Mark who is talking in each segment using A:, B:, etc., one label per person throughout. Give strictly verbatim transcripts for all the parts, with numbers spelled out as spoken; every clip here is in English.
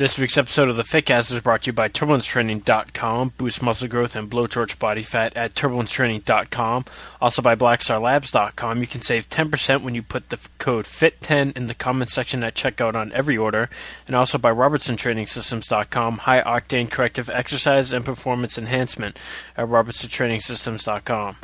A: This week's episode of the Fitcast is brought to you by Turbulence Training dot com. Boost muscle growth and blowtorch body fat at Turbulence Training dot com. Also by Black Star Labs dot com. You can save ten percent when you put the code F I T ten in the comments section at checkout on every order. And also by Robertson Training Systems dot com. High-octane corrective exercise and performance enhancement at Robertson Training Systems dot com.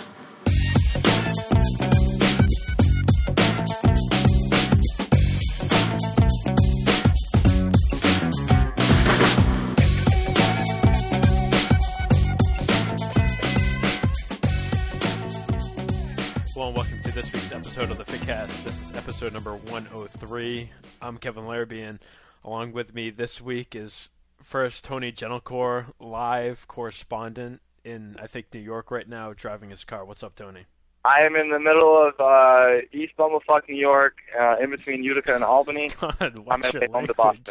A: Hello and welcome to this week's episode of the Fitcast. This is episode number one oh three. I'm Kevin Larrabee, and along with me this week is first Tony Gentilcore, live correspondent in, I think, New York right now, driving his car. What's up, Tony?
B: I am in the middle of uh, East Bumblefuck, New York, uh, in between Utica and Albany.
A: God,
B: I'm going to
A: your
B: home to Boston.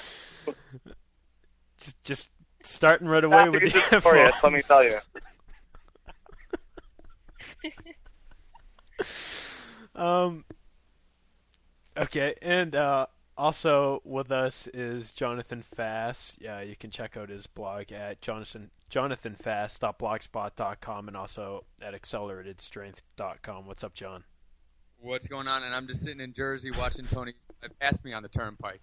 A: just, just starting right away
B: That's
A: with
B: a
A: the
B: good story,
A: info.
B: let me tell you.
A: Um. Okay, and uh, also with us is Jonathan Fass. Yeah, you can check out his blog at jonathan jonathan fass dot blogspot dot com and also at accelerated strength dot com. What's up, John?
C: What's going on? And I'm just sitting in Jersey watching Tony pass me on the turnpike.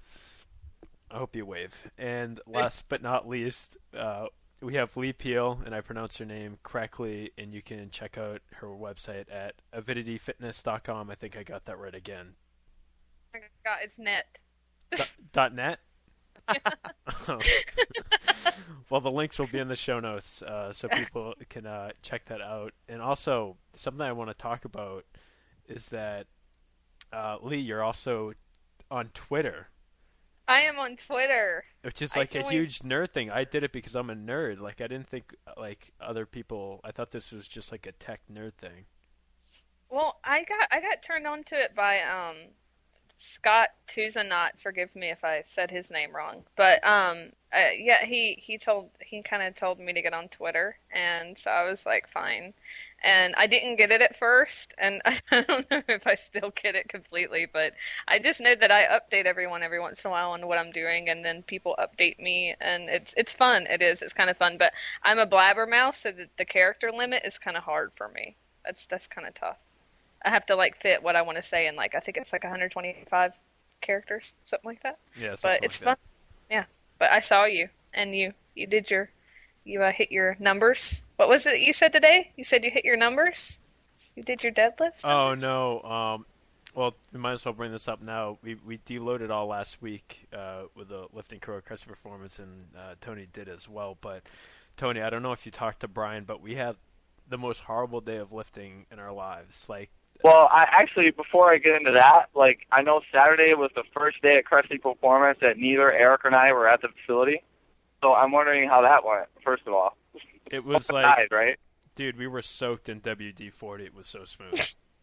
A: I hope you wave. And last but not least, uh, we have Lee Peel, and I pronounce her name correctly, and you can check out her website at avidity fitness dot com. I think I got that right again.
D: I got it's net.
A: D- dot net? Oh. Well, the links will be in the show notes, uh, so people can uh, check that out. And also, something I want to talk about is that, uh, Lee, you're also on Twitter.
D: I am on Twitter.
A: Which is
D: I
A: like a
D: joined-
A: huge nerd thing. I did it because I'm a nerd. Like, I didn't think, like, other people... I thought this was just, like, a tech nerd thing.
D: Well, I got I got turned on to it by um Scott Tuzanot. Forgive me if I said his name wrong, but um uh, yeah, he he told he kind of told me to get on Twitter, and so I was like, fine. And I didn't get it at first, and I don't know if I still get it completely, but I just know that I update everyone every once in a while on what I'm doing, and then people update me, and it's it's fun. It is. It's kind of fun, but I'm a blabbermouth, so the, the character limit is kind of hard for me. That's that's kind of tough. I have to like fit what I want to say in, like, I think it's like one hundred twenty-five characters, something like that.
A: Yeah,
D: but it's
A: like
D: fun.
A: that.
D: Yeah. But I saw you, and you you did your you uh, hit your numbers. What was it you said today? You said you hit your numbers. You did your deadlift.
A: Oh,
D: numbers?
A: no. Um, well, we might as well bring this up now. We we deloaded all last week uh, with the Lifting Crow Crescent Performance, and uh, Tony did as well. But, Tony, I don't know if you talked to Brian, but we had the most horrible day of lifting in our lives. Like,
B: Well, I actually, before I get into that, like, I know Saturday was the first day at Crescent Performance that neither Eric or I were at the facility. So I'm wondering how that went, first of all.
A: it was
B: Both
A: like,
B: died, right?
A: dude, we were soaked in W D forty. It was so smooth.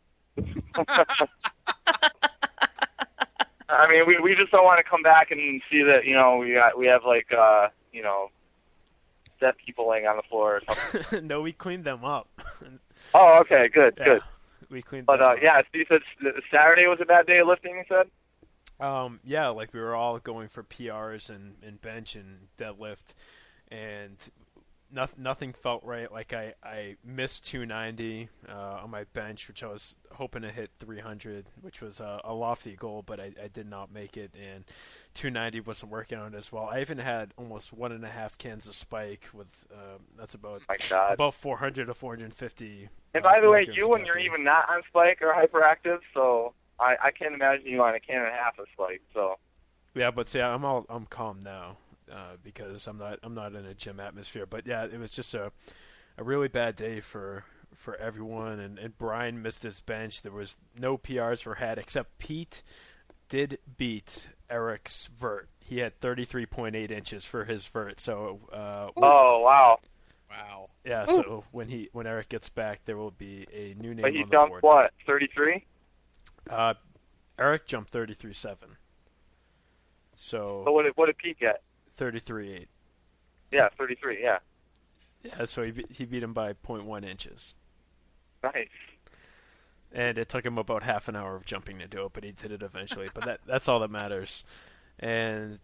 B: I mean, we we just don't want to come back and see that, you know, we got, we have, like, uh, you know, dead people laying on the floor or something.
A: No, we cleaned them up.
B: Oh, okay, good,
A: Yeah,
B: good.
A: we cleaned
B: But,
A: them
B: uh,
A: up.
B: yeah, so you said s- Saturday was a bad day of lifting, you said?
A: Um, yeah, like we were all going for P Rs and, and bench and deadlift, and nothing nothing felt right. Like I, I missed two ninety uh, on my bench, which I was hoping to hit three hundred, which was a, a lofty goal, but I, I did not make it, and two ninety wasn't working out as well. I even had almost one and a half cans of Spike with um, that's about
B: My God.
A: about four hundred to four fifty.
B: And
A: uh,
B: by the way,
A: milligrams
B: you
A: of
B: when you're
A: caffeine.
B: even not on Spike are hyperactive, so I, I can't imagine you on a can and a half of Spike. So
A: Yeah, but see, I'm all I'm calm now uh, because I'm not I'm not in a gym atmosphere. But yeah, it was just a a really bad day for for everyone. And, and Brian missed his bench. There was no P Rs were had except Pete did beat Eric's vert. He had thirty-three point eight inches for his vert. So uh,
B: oh wow,
C: Wow.
A: yeah, so when he when Eric gets back, there will be a new name
B: but he
A: on the
B: jumped
A: board.
B: what thirty-three?
A: Uh, Eric jumped thirty-three seven.
B: So
A: So
B: what did what did Pete get?
A: thirty-three eight.
B: Yeah, thirty-three. Yeah,
A: Yeah, so he be- he beat him by zero point one inches.
B: nice.
A: And it took him about half an hour of jumping to do it, but he did it eventually. But that that's all that matters. And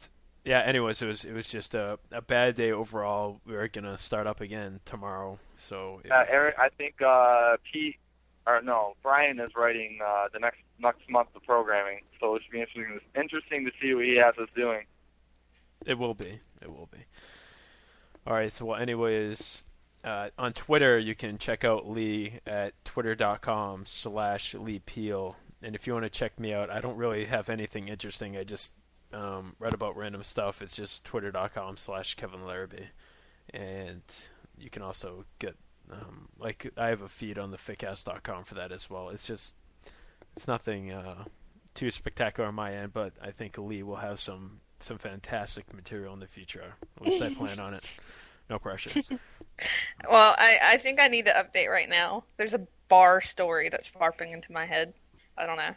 A: yeah. Anyways, it was it was just a a bad day overall. We were gonna start up again tomorrow, so. It,
B: Uh, Eric, I think uh, Pete, or no, Brian is writing uh, the next next month of programming, so it should be interesting interesting to see what he has us doing.
A: It will be. It will be. All right. So, well, anyways, uh, on Twitter, you can check out Lee at twitter.com slash Lee Peel. And if you want to check me out, I don't really have anything interesting. I just um, read about random stuff. It's just twitter.com slash Kevin Larrabee. And you can also get, um, like, I have a feed on the fitcast dot com for that as well. It's just, it's nothing uh, too spectacular on my end, but I think Lee will have some some fantastic material in the future. At least I plan on it. No pressure.
D: Well, I, I think I need to update right now. There's a bar story that's popping into my head. I don't know.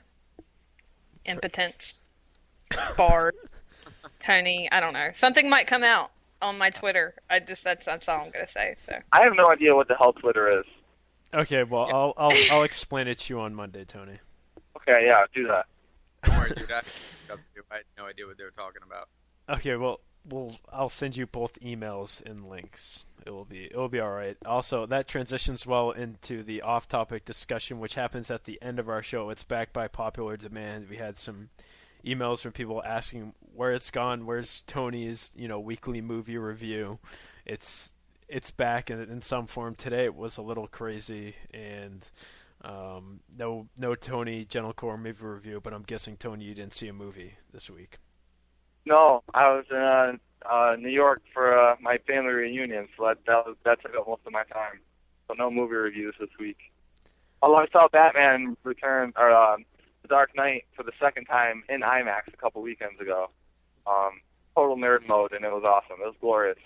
D: Impotence. Bar. Tony. I don't know. Something might come out on my Twitter. I just that's that's all I'm gonna say. So.
B: I have no idea what the hell Twitter is.
A: Okay, well, I'll I'll I'll explain it to you on Monday, Tony.
B: Okay, yeah, do that.
C: Don't worry, dude. I, I had no idea what they were talking about.
A: Okay, well, we'll I'll send you both emails and links. It will be it will be all right. Also, that transitions well into the off-topic discussion, which happens at the end of our show. It's back by popular demand. We had some emails from people asking where it's gone. Where's Tony's you know weekly movie review? It's it's back in, in some form. Today it was a little crazy and. Um, no, no Tony Gentilcore movie review, but I'm guessing Tony, you didn't see a movie this week.
B: No, I was in uh, uh, New York for uh, my family reunion, so that that, was, that took up most of my time. So no movie reviews this week. Although I saw Batman Return or uh, The Dark Knight for the second time in IMAX a couple weekends ago. Um, total nerd mode, and it was awesome. It was glorious.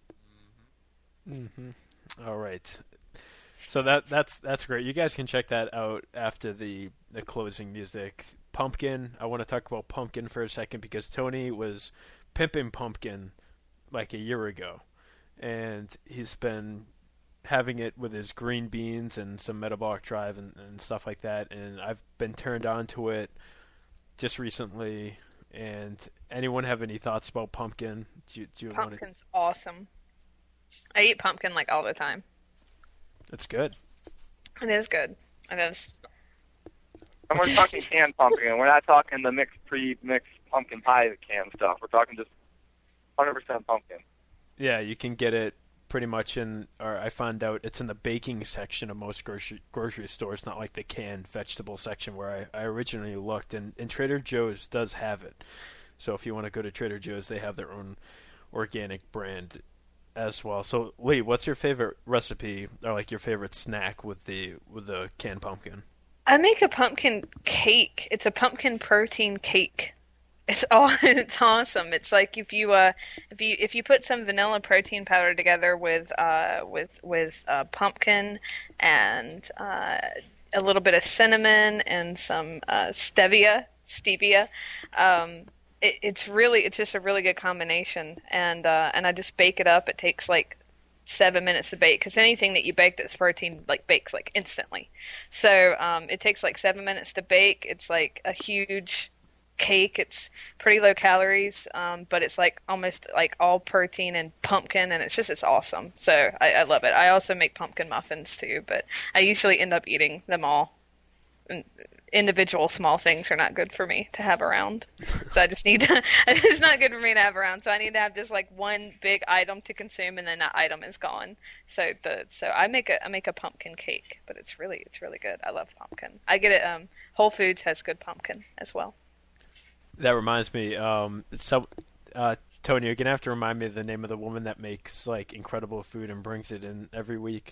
A: Mm-hmm. All right. So that that's that's great. You guys can check that out after the, the closing music. Pumpkin. I want to talk about Pumpkin for a second because Tony was pimping Pumpkin like a year ago, and he's been having it with his green beans and some metabolic drive and, and stuff like that. And I've been turned on to it just recently. And anyone have any thoughts about Pumpkin? Do you, do you
D: Pumpkin's
A: wanna...
D: awesome. I eat pumpkin like all the time.
A: It's good.
D: It is good. It is.
B: And we're talking canned pumpkin. We're not talking the mixed pre-mixed pumpkin pie canned stuff. We're talking just one hundred percent pumpkin.
A: Yeah, you can get it pretty much in, or I found out it's in the baking section of most grocery grocery stores, not like the canned vegetable section where I, I originally looked. And, and Trader Joe's does have it. So if you want to go to Trader Joe's, they have their own organic brand as well. So Lee, what's your favorite recipe or like your favorite snack with the with the canned pumpkin?
D: I make a pumpkin cake. It's a pumpkin protein cake. It's all it's awesome. It's like if you uh if you if you put some vanilla protein powder together with uh with with uh, pumpkin and uh, a little bit of cinnamon and some uh, stevia stevia. Um, It, it's really, it's just a really good combination, and uh, and I just bake it up. It takes like seven minutes to bake, because anything that you bake that's protein like bakes like instantly. So um, it takes like seven minutes to bake. It's like a huge cake. It's pretty low calories, um, but it's like almost like all protein and pumpkin, and it's just it's awesome. So I, I love it. I also make pumpkin muffins too, but I usually end up eating them all. And, individual small things are not good for me to have around. So I just need to, it's not good for me to have around. So I need to have just like one big item to consume, and then that item is gone. So the, so I make a, I make a pumpkin cake, but it's really, it's really good. I love pumpkin. I get it. Um, Whole Foods has good pumpkin as well.
A: That reminds me, um, so, uh, Tony, you're going to have to remind me of the name of the woman that makes like incredible food and brings it in every week.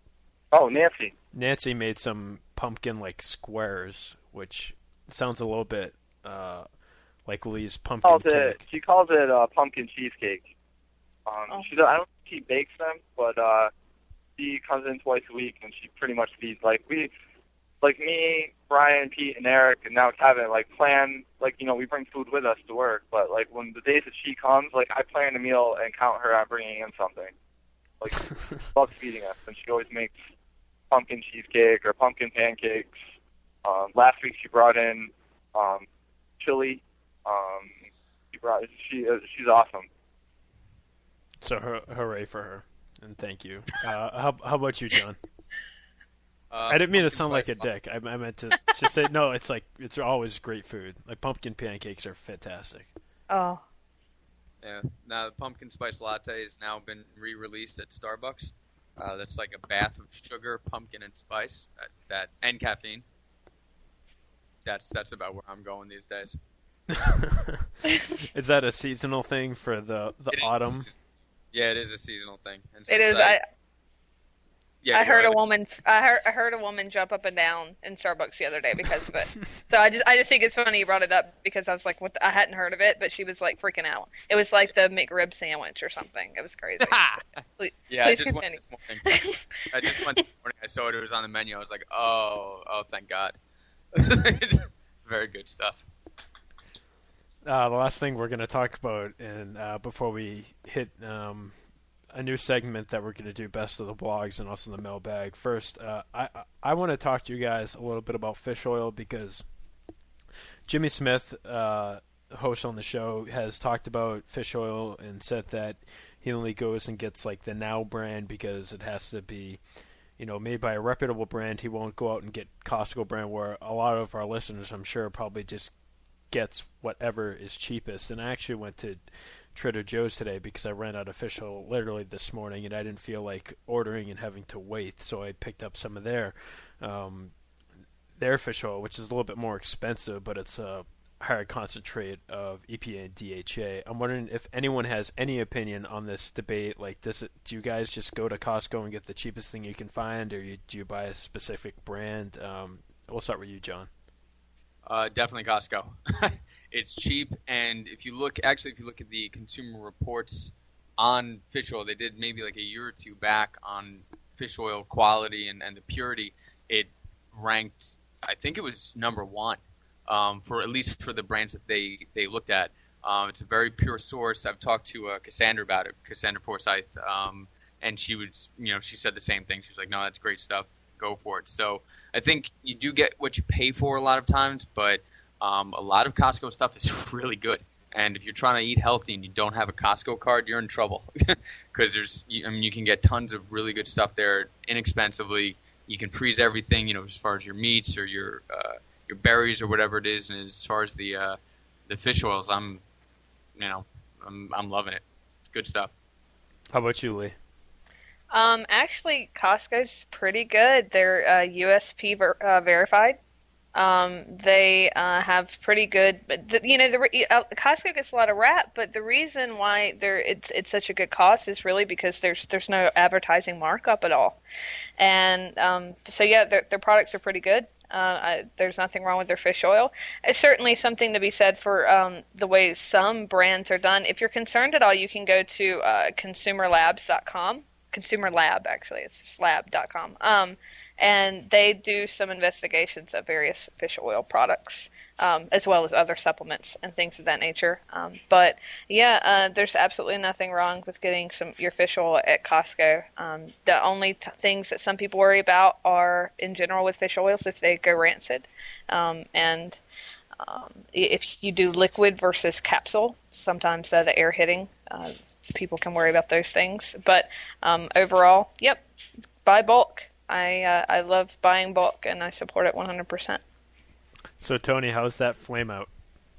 B: Oh, Nancy.
A: Nancy made some pumpkin like squares, which sounds a little bit uh, like Lee's pumpkin
B: calls
A: cake.
B: It, she calls it uh, pumpkin cheesecake. Um,
D: oh.
B: she does, I don't think she bakes them, but uh, she comes in twice a week and she pretty much feeds like we, like me, Brian, Pete, and Eric, and now Kevin. Like plan, like you know, we bring food with us to work, but like when the days that she comes, like I plan a meal and count her on bringing in something. Like loves feeding us, and she always makes pumpkin cheesecake or pumpkin pancakes. Um, last week she brought in um, chili. Um, she brought. She uh, she's awesome.
A: So hur- hooray for her, and thank you. Uh, how how about you, John?
C: Uh,
A: I didn't mean to
C: pumpkin
A: sound like a
C: spice
A: dick. I, I meant to just say no. It's like it's always great food. Like pumpkin pancakes are fantastic.
D: Oh.
C: Yeah. Now the pumpkin spice latte has now been re-released at Starbucks. Uh, that's like a bath of sugar, pumpkin, and spice. That, that and caffeine. That's that's about where I'm going these days.
A: Is that a seasonal thing for the the
C: It is-
A: autumn?
C: Yeah, it is a seasonal thing. And
D: It is.
C: since
D: I
C: yeah,
D: I
C: go
D: heard a
C: ahead.
D: woman. I heard I heard a woman jump up and down in Starbucks the other day because of it. So I just I just think it's funny you brought it up because I was like, what? The, I hadn't heard of it, but she was like freaking out. It was like the McRib sandwich or something. It was crazy. Please,
C: Yeah, I
D: please
C: just went
D: continue.
C: this morning. I just went this morning. I saw it. It was on the menu. I was like, oh, oh, thank God. Very good stuff.
A: Uh, the last thing we're going to talk about, and uh, before we hit um, a new segment that we're going to do, best of the blogs and also the mailbag. First, uh, I I want to talk to you guys a little bit about fish oil because Jimmy Smith, uh, host on the show, has talked about fish oil and said that he only goes and gets like the Now brand because it has to be, you know, made by a reputable brand. He won't go out and get Costco brand, where a lot of our listeners, I'm sure, probably just gets whatever is cheapest. And I actually went to Trader Joe's today because I ran out of fish oil literally this morning, and I didn't feel like ordering and having to wait, so I picked up some of their um, their fish oil, which is a little bit more expensive, but it's a higher concentrate of E P A and D H A. I'm wondering if anyone has any opinion on this debate. Like, does it, do you guys just go to Costco and get the cheapest thing you can find, or you, do you buy a specific brand? Um, we'll start with you, John.
C: Uh, definitely Costco. It's cheap, and if you look, actually, if you look at the Consumer Reports on fish oil, they did maybe like a year or two back on fish oil quality and, and the purity. It ranked, I think it was number one, um, for at least for the brands that they, they looked at. Um, it's a very pure source. I've talked to uh, Cassandra about it, Cassandra Forsyth, um, and she was, you know, she said the same thing. She was like, no, that's great stuff. Go for it. So I think you do get what you pay for a lot of times, but um, a lot of Costco stuff is really good. And if you're trying to eat healthy and you don't have a Costco card, you're in trouble because there's, I mean, you can get tons of really good stuff there inexpensively. You can freeze everything, you know, as far as your meats or your uh, your berries or whatever it is. And as far as the uh, the fish oils, I'm, you know, I'm I'm loving it. It's good stuff.
A: How about you, Lee?
D: Um, actually, Costco's pretty good. They're uh, U S P ver- uh, verified. Um, they uh, have pretty good, but the, you know, the re- uh, Costco gets a lot of rap, but the reason why they're it's it's such a good cost is really because there's there's no advertising markup at all, and um, so yeah, their their products are pretty good. Uh, I, there's nothing wrong with their fish oil. It's certainly something to be said for um, the way some brands are done. If you're concerned at all, you can go to uh, consumer labs dot com. Consumer Lab, actually, it's just lab dot com. Um, and they do some investigations of various fish oil products, um, as well as other supplements and things of that nature. Um, but yeah, uh, there's absolutely nothing wrong with getting some your fish oil at Costco. Um, the only t- things that some people worry about are, in general, with fish oils, if they go rancid, um, and Um, if you do liquid versus capsule, sometimes uh, the air hitting, uh, people can worry about those things. But um, overall, yep, buy bulk. I uh, I love buying bulk, and I support it one hundred percent.
A: So, Tony, how's that flame out?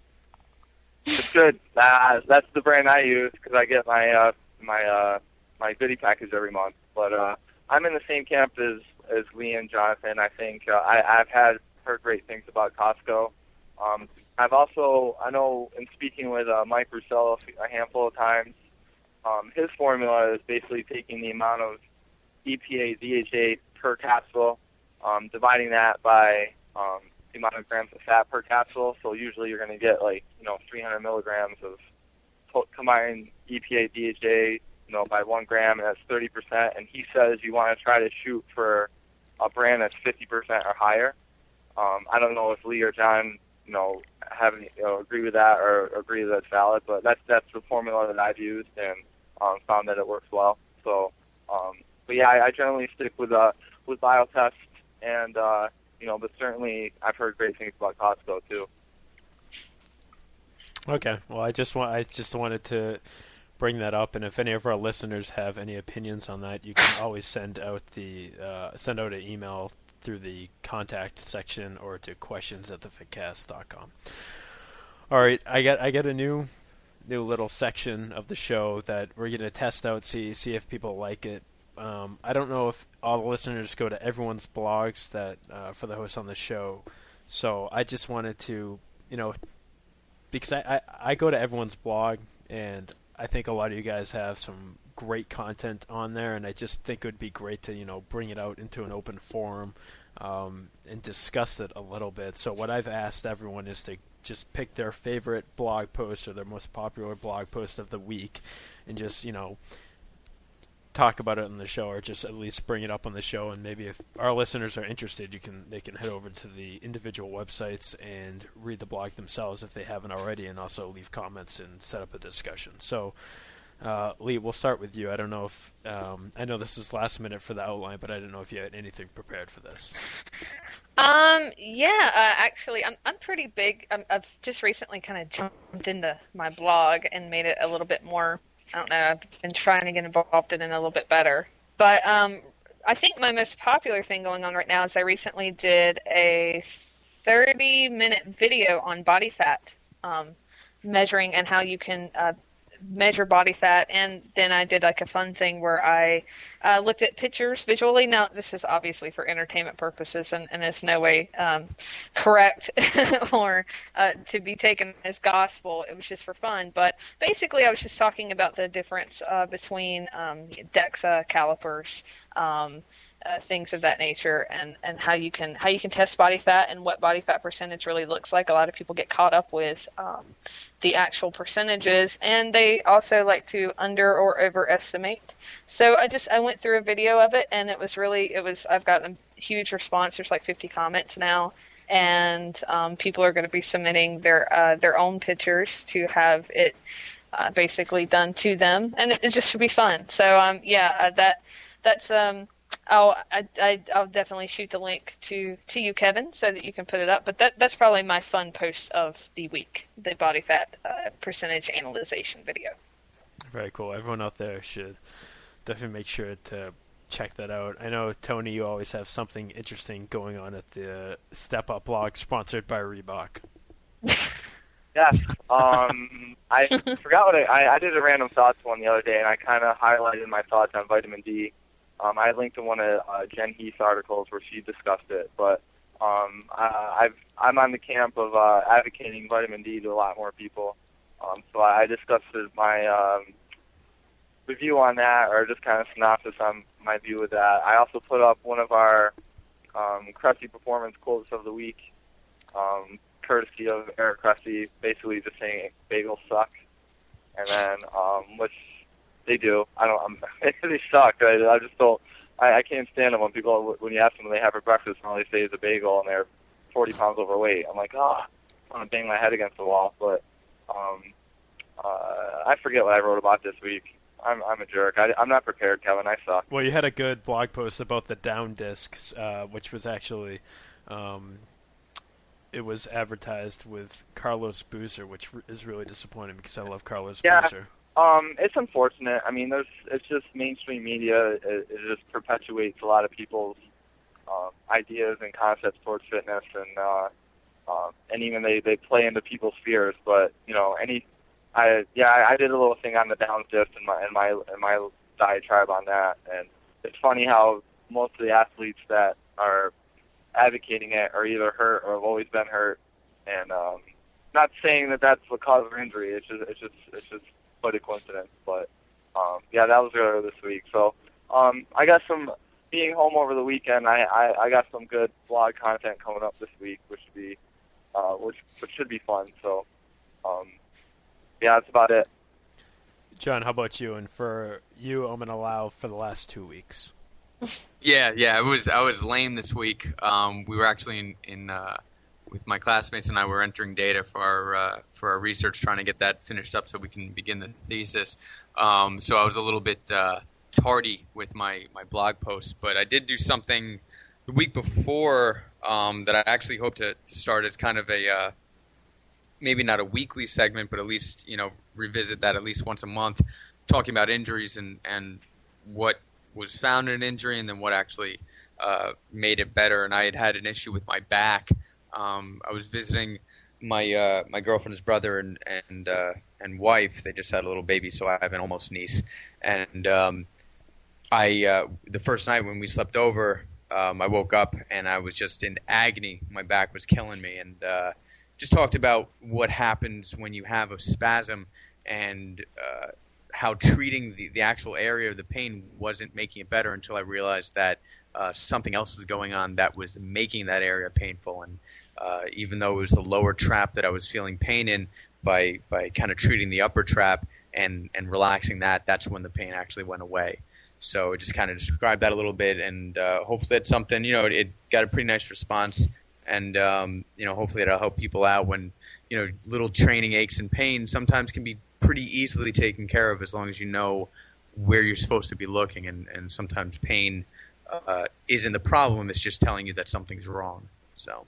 B: It's good. Uh, that's the brand I use because I get my uh, my uh, my goodie package every month. But uh, I'm in the same camp as as Lee and Jonathan. I think uh, I, I've had heard great things about Costco. Um, I've also, I know in speaking with uh, Mike Russell a handful of times, um, his formula is basically taking the amount of E P A, D H A per capsule, um, dividing that by um, the amount of grams of fat per capsule. So usually you're going to get like, you know, three hundred milligrams of combined E P A, D H A, you know, by one gram, and that's thirty percent. And he says you want to try to shoot for a brand that's fifty percent or higher. Um, I don't know if Lee or John, you know, have any, you know, agree with that or agree that it's valid, but that's that's the formula that I've used and um, found that it works well. So, um, but yeah, I, I generally stick with uh with Biotest, and uh, you know, but certainly I've heard great things about Costco too.
A: Okay. Well, I just want I just wanted to bring that up, and if any of our listeners have any opinions on that, you can always send out the uh, send out an email through the contact section or to questions at the fitcast dot com. All right, I got I got a new new little section of the show that we're going to test out, see see if people like it. Um, I don't know if all the listeners go to everyone's blogs that uh, for the hosts on the show, so I just wanted to, you know, because I, I, I go to everyone's blog, and I think a lot of you guys have some great content on there, and I just think it would be great to, you know, bring it out into an open forum um, and discuss it a little bit. So what I've asked everyone is to just pick their favorite blog post or their most popular blog post of the week and just, you know, talk about it on the show, or just at least bring it up on the show. And maybe if our listeners are interested, you can they can head over to the individual websites and read the blog themselves if they haven't already, and also leave comments and set up a discussion. So uh, Lee, we'll start with you. I don't know if um, I know this is last minute for the outline, but I didn't know if you had anything prepared for this.
D: Um, yeah, uh, actually, I'm I'm pretty big. I'm, I've just recently kind of jumped into my blog and made it a little bit more, I don't know, I've been trying to get involved in it a little bit better. But um, I think my most popular thing going on right now is I recently did a thirty-minute video on body fat um, measuring and how you can uh, measure body fat. And then I did like a fun thing where I uh, looked at pictures visually. Now, this is obviously for entertainment purposes and, and is no way um, correct or uh, to be taken as gospel. It was just for fun. But basically, I was just talking about the difference uh, between um, DEXA calipers, um, uh, things of that nature, and, and how you can how you can test body fat and what body fat percentage really looks like. A lot of people get caught up with um, the actual percentages, and they also like to under or overestimate. So I just I went through a video of it, and it was really it was I've gotten a huge response. There's like fifty comments now, and um, people are going to be submitting their uh, their own pictures to have it uh, basically done to them, and it, it just should be fun. So um yeah uh, that that's um. I'll I, I, I'll definitely shoot the link to, to you, Kevin, so that you can put it up. But that that's probably my fun post of the week, the body fat uh, percentage analyzation video.
A: Very cool. Everyone out there should definitely make sure to check that out. I know, Tony, you always have something interesting going on at the Step Up blog, sponsored by Reebok.
B: Yeah. Um, I forgot what I, I, I did a random thoughts one the other day, and I kind of highlighted my thoughts on vitamin D. Um, I linked to one of uh, Jen Heath's articles where she discussed it, but um, I, I've, I'm on the camp of uh, advocating vitamin D to a lot more people. Um, so I discussed my um, review on that, or just kind of synopsis on my view of that. I also put up one of our um, Cressy Performance quotes of the week, um, courtesy of Eric Cressy, basically just saying bagels suck, and then um, which. They do. I don't. I'm, they suck. I, I just don't. I, I can't stand them when people when you ask them what they have for breakfast and all they say is a bagel and they're forty pounds overweight. I'm like, ah, oh, I want to bang my head against the wall. But um, uh, I forget what I wrote about this week. I'm I'm a jerk. I, I'm not prepared, Kevin. I suck.
A: Well, you had a good blog post about the down discs, uh, which was actually, um, it was advertised with Carlos Boozer, which is really disappointing because I love Carlos
B: yeah.
A: Boozer.
B: Um, it's unfortunate. I mean, there's it's just mainstream media. It, it just perpetuates a lot of people's uh, ideas and concepts towards fitness, and uh, uh, and even they, they play into people's fears. But you know, any, I yeah, I, I did a little thing on the downs disc and my and my and my diatribe on that, and it's funny how most of the athletes that are advocating it are either hurt or have always been hurt, and um, not saying that that's what caused their injury. It's just it's just it's just quite a coincidence, but um, yeah, that was earlier this week. So um, I got some, being home over the weekend, I, I, I got some good blog content coming up this week, which should be, uh, which, which should be fun. So um, yeah, that's about it.
A: John, how about you? And for you, I'm gonna allow for the last two weeks.
C: Yeah, yeah, it was I was lame this week. Um, we were actually in, in uh, with my classmates and I were entering data for our uh, for our research, trying to get that finished up so we can begin the thesis. Um, so I was a little bit uh, tardy with my, my blog post, but I did do something the week before um, that I actually hope to, to start as kind of a uh, maybe not a weekly segment, but at least, you know, revisit that at least once a month, talking about injuries and, and what was found in an injury and then what actually uh, made it better. And I had had an issue with my back. Um, I was visiting my uh, my girlfriend's brother and and uh, and wife. They just had a little baby, so I have an almost niece. And um, I uh, the first night when we slept over, um, I woke up and I was just in agony. My back was killing me, and uh, just talked about what happens when you have a spasm and uh, how treating the, the actual area of the pain wasn't making it better until I realized that uh, something else was going on that was making that area painful. And uh, even though it was the lower trap that I was feeling pain in, by by kind of treating the upper trap and, and relaxing that, that's when the pain actually went away. So just kind of described that a little bit, and uh, hopefully it's something, you know, it, it got a pretty nice response. And, um, you know, hopefully it'll help people out when, you know, little training aches and pains sometimes can be pretty easily taken care of as long as you know where you're supposed to be looking. And, and sometimes pain uh, isn't the problem. It's just telling you that something's wrong. So.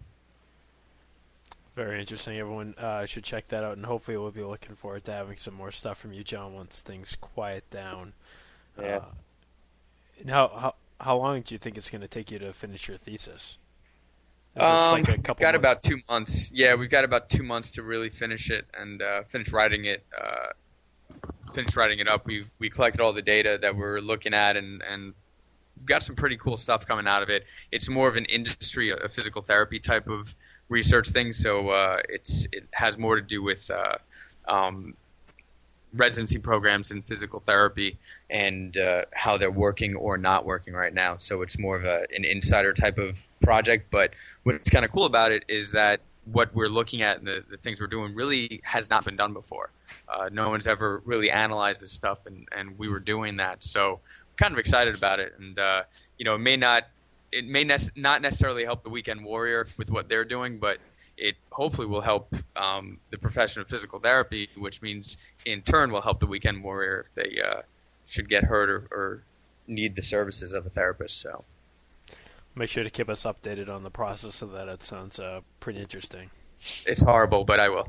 A: Very interesting. Everyone uh, should check that out. And hopefully we'll be looking forward to having some more stuff from you, John, once things quiet down.
C: Yeah.
A: Uh, and how, how, how long do you think it's going to take you to finish your thesis?
C: Um, like we've got months? about two months. Yeah, we've got about two months to really finish it and uh, finish writing it. Uh, finish writing it up. We we collected all the data that we're looking at, and and we've got some pretty cool stuff coming out of it. It's more of an industry, a physical therapy type of research thing. So uh, it's it has more to do with uh, um, residency programs in physical therapy and uh, how they're working or not working right now. So it's more of a, an insider type of project. But what's kind of cool about it is that what we're looking at and the, the things we're doing really has not been done before. Uh, no one's ever really analyzed this stuff, and, and we were doing that. So I'm kind of excited about it. And, uh, you know, it may not it may ne- not necessarily help the Weekend Warrior with what they're doing, but it hopefully will help um, the profession of physical therapy, which means in turn will help the Weekend Warrior if they uh, should get hurt or, or need the services of a therapist. So,
A: make sure to keep us updated on the process of that. It sounds uh, pretty interesting.
C: It's horrible, but I will.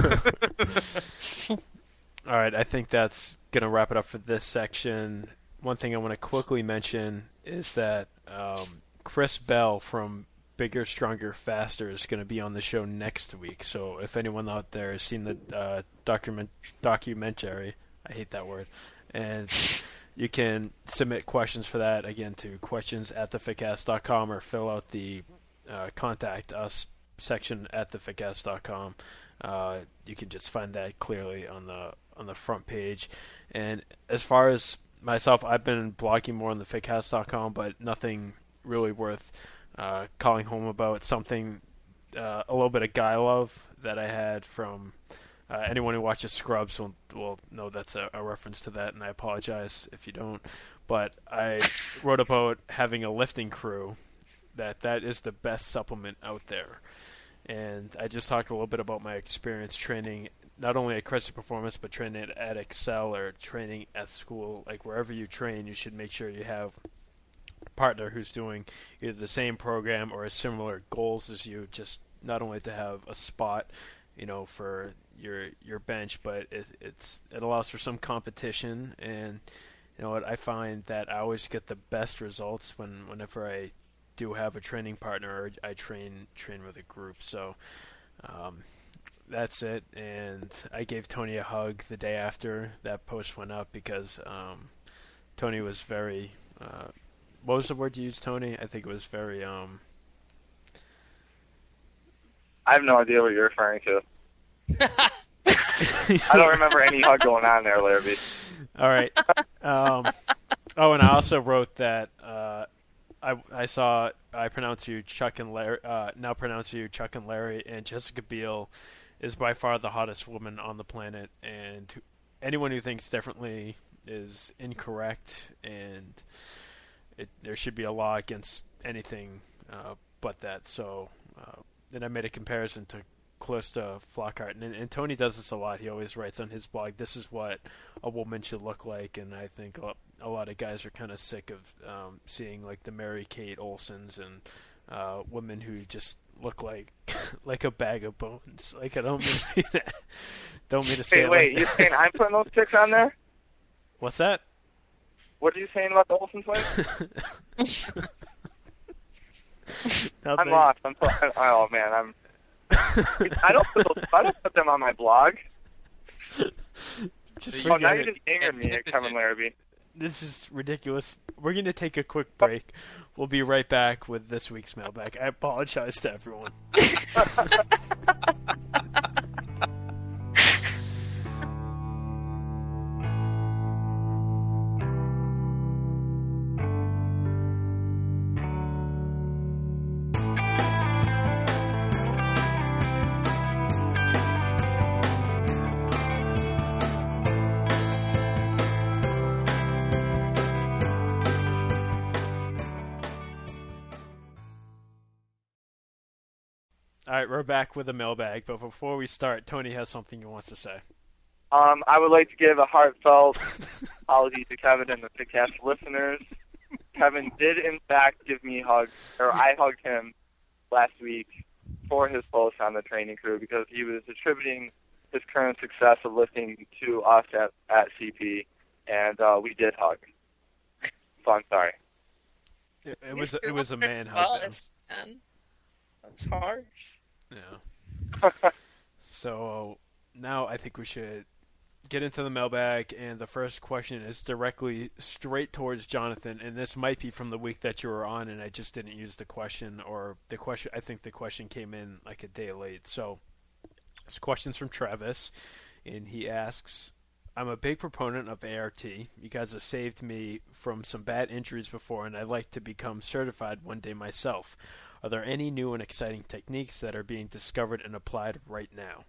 A: All right, I think that's going to wrap it up for this section. One thing I want to quickly mention is that um, Chris Bell from Bigger, Stronger, Faster is going to be on the show next week. So if anyone out there has seen the uh, document documentary, I hate that word, and you can submit questions for that, again, to questions at the fitcast dot com or fill out the uh, contact us section at the fitcast dot com. Uh, you can just find that clearly on the on the front page. And as far as myself, I've been blogging more on the fitcast dot com, but nothing really worth Uh, calling home about. Something, uh, a little bit of guy love that I had from uh, anyone who watches Scrubs will, will know that's a, a reference to that, and I apologize if you don't. But I wrote about having a lifting crew, that that is the best supplement out there. And I just talked a little bit about my experience training not only at Crescent Performance, but training at Excel or training at school. Like wherever you train, you should make sure you have partner who's doing either the same program or similar goals as you, just not only to have a spot, you know, for your your bench, but it, it's it allows for some competition. And you know what, I find that I always get the best results when whenever I do have a training partner or I train train with a group. So um, that's it. And I gave Tony a hug the day after that post went up because um, Tony was very uh, what was the word you used, Tony? I think it was very, um...
B: I have no idea what you're referring to. I don't remember any hug going on there, Larrabee.
A: All right. Um, oh, and I also wrote that uh, I I saw, I pronounce you Chuck and Larry, uh, now pronounce you Chuck and Larry, and Jessica Biel is by far the hottest woman on the planet, and anyone who thinks differently is incorrect, and It, there should be a law against anything uh, but that. So uh, then I made a comparison to Calista Flockhart. And, and Tony does this a lot. He always writes on his blog, this is what a woman should look like. And I think a, a lot of guys are kind of sick of um, seeing like the Mary Kate Olsens and uh, women who just look like like a bag of bones. Like I don't mean to, don't mean to say.
B: Hey,
A: it
B: wait,
A: like
B: you saying I'm putting those pics on there?
A: What's that?
B: What are you saying about the Olsen twins? I'm
A: Nothing.
B: lost. I'm so, oh man, I'm. I don't put those, I don't put them on my blog.
A: Just
B: Oh, now
A: forget
B: you
A: it.
B: just angered me,
C: Antithesis.
B: Kevin Larrabee.
A: This is ridiculous. We're going to take a quick break. We'll be right back with this week's mailbag. I apologize to everyone. All right, we're back with the mailbag, but before we start, Tony has something he wants to say.
B: Um, I would like to give a heartfelt apology to Kevin and the Pitcast listeners. Kevin did, in fact, give me hugs, or I hugged him last week for his post on the training crew because he was attributing his current success of lifting to us at, at C P, and uh, we did hug. So I'm sorry.
A: It, it was it was a man hug.
D: Well,
A: though.
D: it's, man. That's harsh.
A: Yeah. So now I think we should get into the mailbag, and the first question is directly straight towards Jonathan, and this might be from the week that you were on, and I just didn't use the question, or the question. I think the question came in like a day late. So this question's from Travis, and he asks, "I'm a big proponent of A R T. You guys have saved me from some bad injuries before, and I'd like to become certified one day myself. Are there any new and exciting techniques that are being discovered and applied right now?"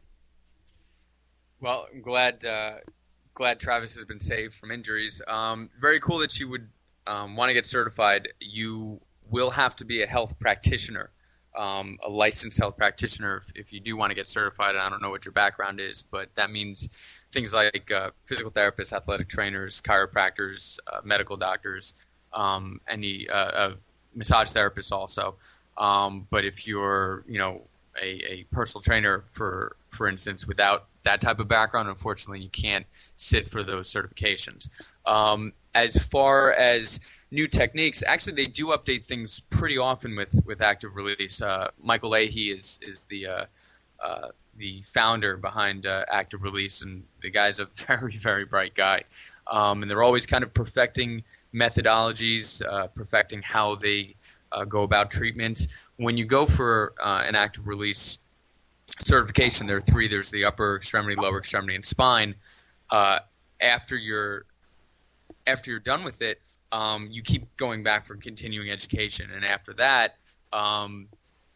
C: Well, I'm glad uh, glad Travis has been saved from injuries. Um, very cool that you would um, want to get certified. You will have to be a health practitioner, um, a licensed health practitioner if, if you do want to get certified. And I don't know what your background is, but that means things like uh, physical therapists, athletic trainers, chiropractors, uh, medical doctors, um, any uh, uh, massage therapists also. Um, but if you're, you know, a, a personal trainer, for for instance, without that type of background, unfortunately, you can't sit for those certifications. Um, as far as new techniques, actually, they do update things pretty often with, with active release. Uh, Michael Leahy is is the uh, uh, the founder behind uh, active release, and the guy's a very, very bright guy. Um, and they're always kind of perfecting methodologies, uh, perfecting how they Uh, go about treatments. When you go for uh, an active release certification, there are three. There's the upper extremity, lower extremity, and spine. Uh, after you're after you're done with it, um, you keep going back for continuing education, and after that, um,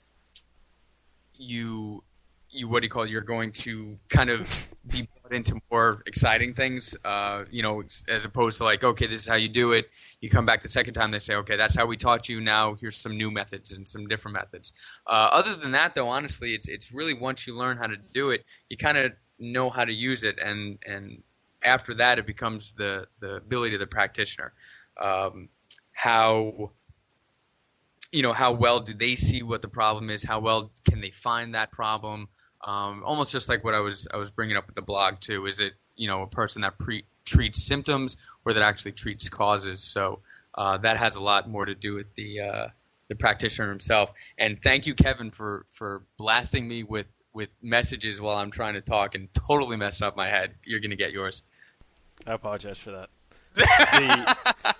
C: you you what do you call it? You're going to kind of be put into more exciting things, uh, you know, as opposed to like, okay, this is how you do it. You come back the second time, they say, okay, that's how we taught you. Now here's some new methods and some different methods. Uh, other than that, though, honestly, it's it's really once you learn how to do it, you kind of know how to use it, and and after that, it becomes the the ability of the practitioner. Um, how you know how well do they see what the problem is? How well can they find that problem? Um, almost just like what I was I was bringing up with the blog too. Is it you know a person that pre- treats symptoms or that actually treats causes? So uh, that has a lot more to do with the uh, the practitioner himself. And thank you, Kevin, for, for blasting me with, with messages while I'm trying to talk and totally messing up my head. You're gonna get yours.
A: I apologize for that. The,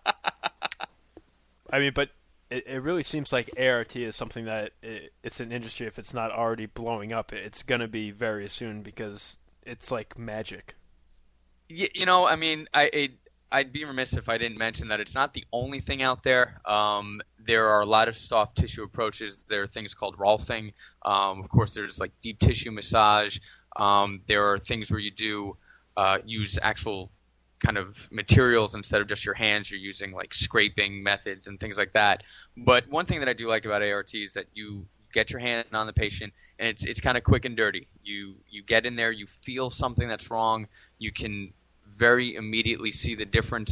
A: I mean, but. It, it really seems like A R T is something that it, it's an industry. If it's not already blowing up, it's going to be very soon because it's like magic.
C: You, you know, I mean, I, I'd, I'd be remiss if I didn't mention that it's not the only thing out there. Um, there are a lot of soft tissue approaches. There are things called Rolfing. Um, of course, there's like deep tissue massage. Um, there are things where you do uh, use actual kind of materials instead of just your hands. You're using like scraping methods and things like that. But one thing that I do like about A R T is that you get your hand on the patient and it's it's kind of quick and dirty. You you get in there, you feel something that's wrong, you can very immediately see the difference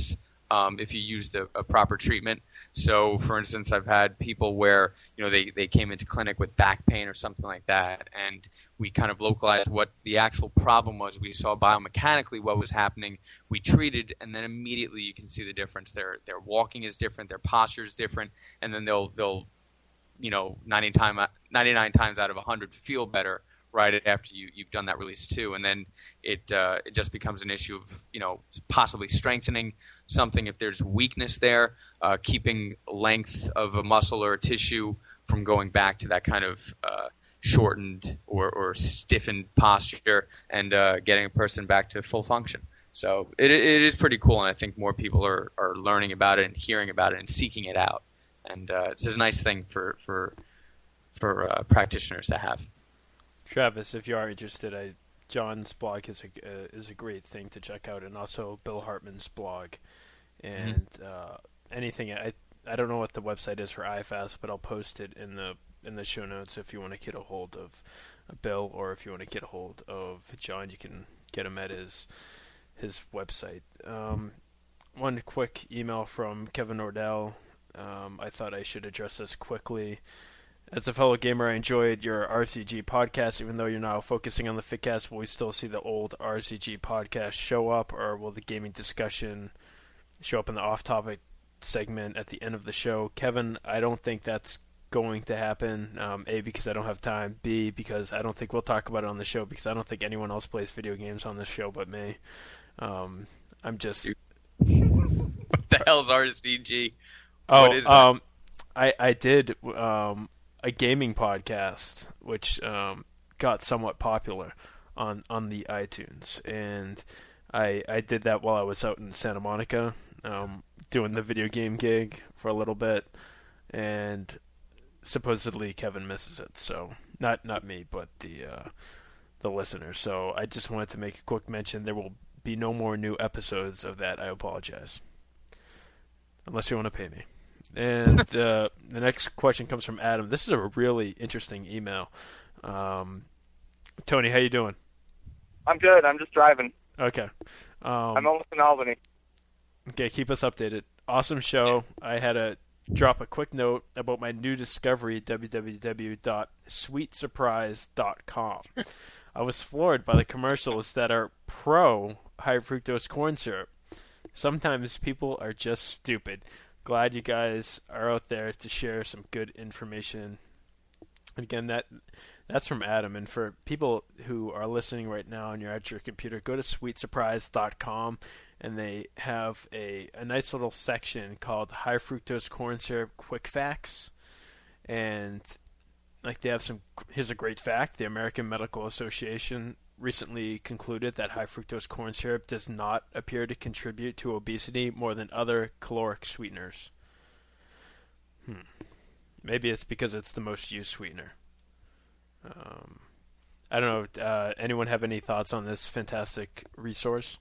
C: um, if you used a, a proper treatment. So, for instance, I've had people where, you know, they, they came into clinic with back pain or something like that, and we kind of localized what the actual problem was. We saw biomechanically what was happening. We treated, and then immediately you can see the difference. Their their walking is different, their posture is different, and then they'll they'll, you know, ninety time, ninety-nine times out of one hundred feel better right after you, you've done that release too. And then it uh, it just becomes an issue of, you know, possibly strengthening something if there's weakness there, uh, keeping length of a muscle or a tissue from going back to that kind of uh, shortened or, or stiffened posture, and uh, getting a person back to full function. So it it is pretty cool, and I think more people are, are learning about it and hearing about it and seeking it out. And uh, it's a nice thing for, for, for uh, practitioners to have.
A: Travis, if you are interested, I, John's blog is a uh, is a great thing to check out, and also Bill Hartman's blog, and mm-hmm. uh, anything. I I don't know what the website is for I F A S, but I'll post it in the in the show notes if you want to get a hold of Bill, or if you want to get a hold of John, you can get him at his his website. Um, one quick email from Kevin Nordell. Um, I thought I should address this quickly. As a fellow gamer, I enjoyed your R C G podcast. Even though you're now focusing on the Fitcast, will we still see the old R C G podcast show up, or will the gaming discussion show up in the off-topic segment at the end of the show? Kevin, I don't think that's going to happen. Um, A, because I don't have time. B, because I don't think we'll talk about it on the show, because I don't think anyone else plays video games on this show but me. Um, I'm just...
C: What the hell's R C G?
A: Oh,
C: what is that?
A: um, I, I did... Um, a gaming podcast which um, got somewhat popular on on the iTunes, and I I did that while I was out in Santa Monica um, doing the video game gig for a little bit, and supposedly Kevin misses it, so not not me, but the uh, the listeners. So I just wanted to make a quick mention. There will be no more new episodes of that. I apologize, unless you want to pay me. And uh, the next question comes from Adam. This is a really interesting email. Um, Tony, how you doing?
B: I'm good. I'm just driving.
A: Okay. Um,
B: I'm almost in Albany.
A: Okay, keep us updated. Awesome show. I had to drop a quick note about my new discovery, w w w dot sweet surprise dot com. I was floored by the commercials that are pro high fructose corn syrup. Sometimes people are just stupid. Glad you guys are out there to share some good information. And again, that that's from Adam. And for people who are listening right now and you're at your computer, go to sweet surprise dot com, and they have a, a nice little section called High Fructose Corn Syrup Quick Facts. And like they have some, here's a great fact. The American Medical Association recently concluded that high fructose corn syrup does not appear to contribute to obesity more than other caloric sweeteners. Hmm. Maybe it's because it's the most used sweetener. Um, I don't know. Uh, anyone have any thoughts on this fantastic resource?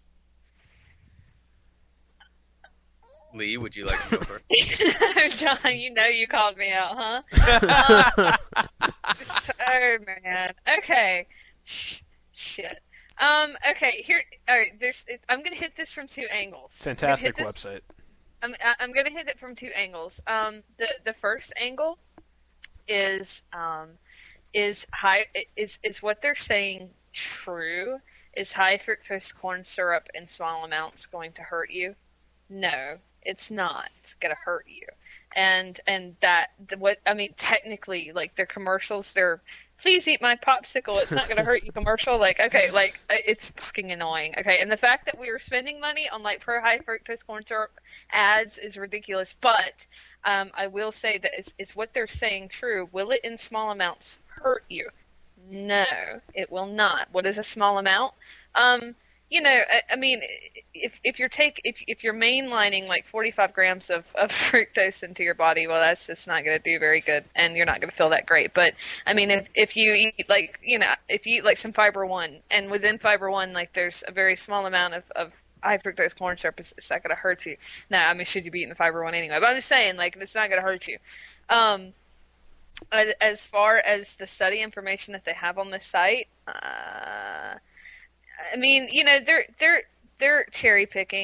C: Lee, would you like to go first?
D: John, you know you called me out, huh? um, oh, man. Okay. Shit. Um. Okay. Here. All right. There's. I'm gonna hit this from two angles.
A: Fantastic
D: this,
A: website.
D: I'm. I'm gonna hit it from two angles. Um. The the first angle is um is high is is what they're saying true? Is high fructose corn syrup in small amounts going to hurt you? No, it's not. It's gonna hurt you. And and that the, what I mean technically, like their commercials, they're please eat my popsicle, it's not going to hurt you commercial. Like, okay, like, it's fucking annoying. Okay, and the fact that we are spending money on, like, pro high fructose corn syrup ads is ridiculous. But um, I will say that is, is what they're saying true. Will it in small amounts hurt you? No, it will not. What is a small amount? Um, you know, I, I mean, if if you're take if if you're mainlining like forty-five grams of, of fructose into your body, well, that's just not going to do very good, and you're not going to feel that great. But I mean, if if you eat like you know, if you eat like some Fiber One, and within Fiber One, like there's a very small amount of, of high fructose corn syrup, it's, it's not going to hurt you. Now, I mean, should you be eating the Fiber One anyway? But I'm just saying, like, it's not going to hurt you. Um, as far as the study information that they have on this site, uh. I mean, you know, they're they're they're cherry picking.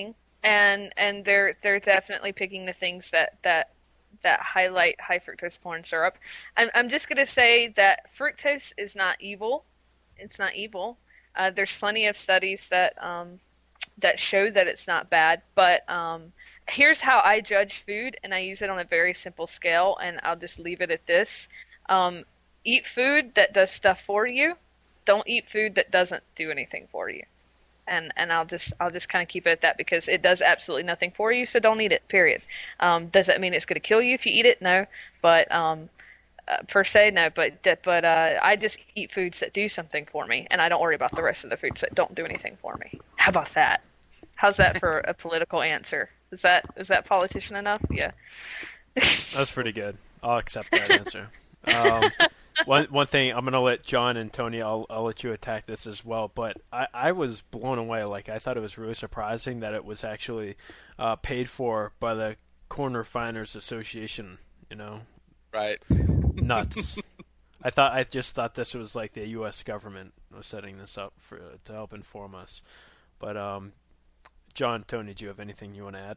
D: and and they're they're definitely picking the things that that that highlight high fructose corn syrup. I'm I'm just gonna say that fructose is not evil. It's not evil. Uh, there's plenty of studies that um, that show that it's not bad. But um, here's how I judge food, and I use it on a very simple scale, and I'll just leave it at this: um, eat food that does stuff for you. Don't eat food that doesn't do anything for you. And and I'll just I'll just kind of keep it at that, because it does absolutely nothing for you, so don't eat it. Period. Um, does that mean it's going to kill you if you eat it? No, but um, uh, per se, no. But but uh, I just eat foods that do something for me, and I don't worry about the rest of the foods that don't do anything for me. How about that? How's that for a political answer? Is that is that politician enough? Yeah.
A: That's pretty good. I'll accept that answer. Um, one one thing, I'm gonna let John and Tony. I'll I'll let you attack this as well. But I, I was blown away. Like, I thought it was really surprising that it was actually uh, paid for by the Corn Refiners Association. You know,
C: Right.
A: nuts. I thought I just thought this was like the U S government was setting this up for to help inform us. But um, John, Tony, do you have anything you want to add?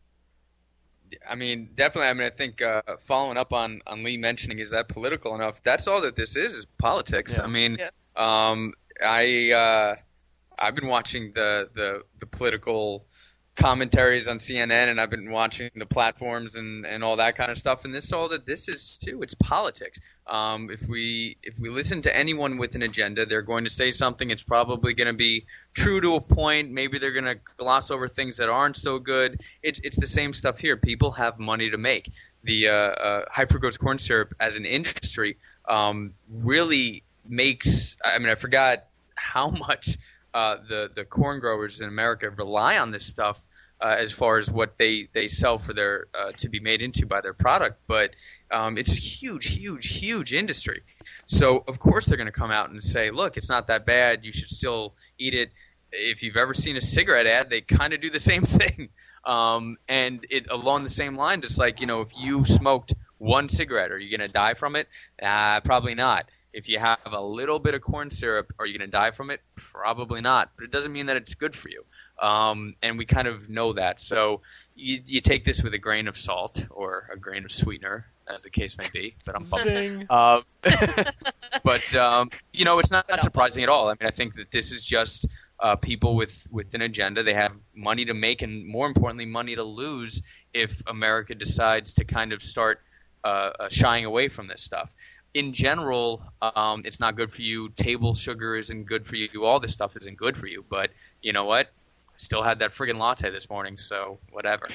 C: I mean, definitely. I mean, I think uh, following up on, on Lee mentioning, is that political enough? That's all that this is, is politics.
A: Yeah.
C: I mean,
D: Yeah.
C: um, I uh, I've been watching the, the, the political commentaries on C N N, and I've been watching the platforms and, and all that kind of stuff. And this is all that this is too. It's politics. Um, if we if we listen to anyone with an agenda, they're going to say something. It's probably going to be true to a point. Maybe they're going to gloss over things that aren't so good. It's it's the same stuff here. People have money to make. The uh, uh, high fructose corn syrup as an industry um, really makes. I mean, I forgot how much uh, the the corn growers in America rely on this stuff. Uh, as far as what they, they sell for their uh, to be made into by their product, but um, it's a huge, huge, huge industry. So of course they're going to come out and say, "Look, it's not that bad. You should still eat it." If you've ever seen a cigarette ad, they kind of do the same thing, um, and it along the same line. Just like, you know, if you smoked one cigarette, are you going to die from it? Uh, probably not. If you have a little bit of corn syrup, are you going to die from it? Probably not. But it doesn't mean that it's good for you. Um, and we kind of know that. So you, you take this with a grain of salt or a grain of sweetener, as the case may be. But I'm
A: Zing.
C: um, But, um, you know, it's not, not surprising at all. I mean, I think that this is just uh, people with, with an agenda. They have money to make and, more importantly, money to lose if America decides to kind of start uh, uh, shying away from this stuff. In general, um, it's not good for you. Table sugar isn't good for you. All this stuff isn't good for you. But you know what? Still had that friggin' latte this morning, so whatever.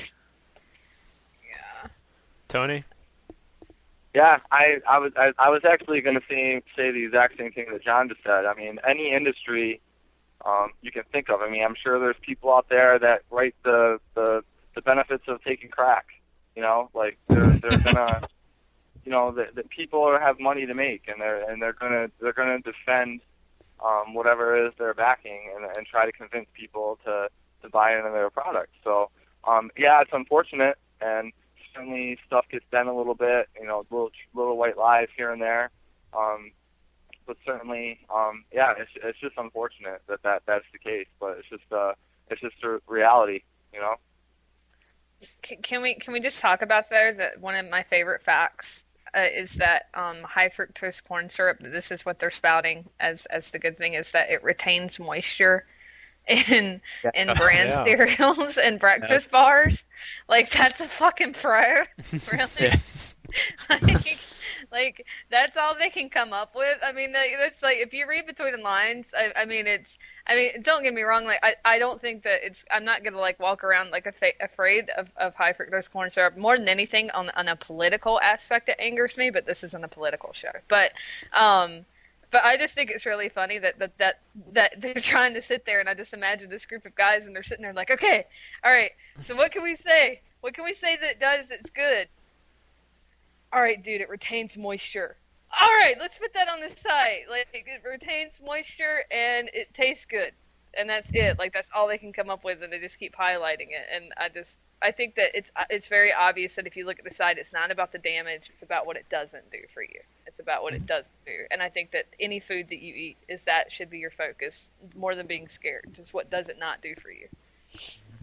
D: Yeah.
A: Tony?
B: Yeah, I, I was I, I was actually going to say say the exact same thing that John just said. I mean, any industry um, you can think of. I mean, I'm sure there's people out there that write the the, the benefits of taking crack. You know, like they're they're gonna. You know, the, the people have money to make, and they're and they're gonna they're gonna defend um, whatever it is they're backing, and, and try to convince people to, to buy into their product. So, um, yeah, it's unfortunate, and certainly stuff gets bent a little bit. You know, little little white lies here and there, um, but certainly, um, yeah, it's it's just unfortunate that, that that's the case. But it's just uh, it's just a reality, you know.
D: Can, can we can we just talk about though that one of my favorite facts uh, is that um, high fructose corn syrup. This is what they're spouting as as the good thing, is that it retains moisture in
B: Yeah.
D: in bran
A: Yeah.
D: cereals and breakfast bars. Like, that's a fucking pro, really.
A: Yeah.
D: like, like that's all they can come up with. I mean, that- that's like, if you read between the lines. I, I mean, it's. I mean, don't get me wrong. Like, I, I don't think that it's. I'm not gonna like walk around like afa- afraid of, of high fructose corn syrup. More than anything, on on a political aspect, it angers me. But this isn't a political show. But um. But I just think it's really funny that, that that that they're trying to sit there, and I just imagine this group of guys, and they're sitting there like, okay, all right, so what can we say? What can we say that it does that's good? All right, dude, it retains moisture. All right, let's put that on the site. Like, it retains moisture and it tastes good, and that's it. Like, that's all they can come up with, and they just keep highlighting it. And I just, I think that it's it's very obvious that if you look at the site, it's not about the damage; it's about what it doesn't do for you. It's about what it doesn't do. And I think that any food that you eat is that should be your focus more than being scared. Just what does it not do for you?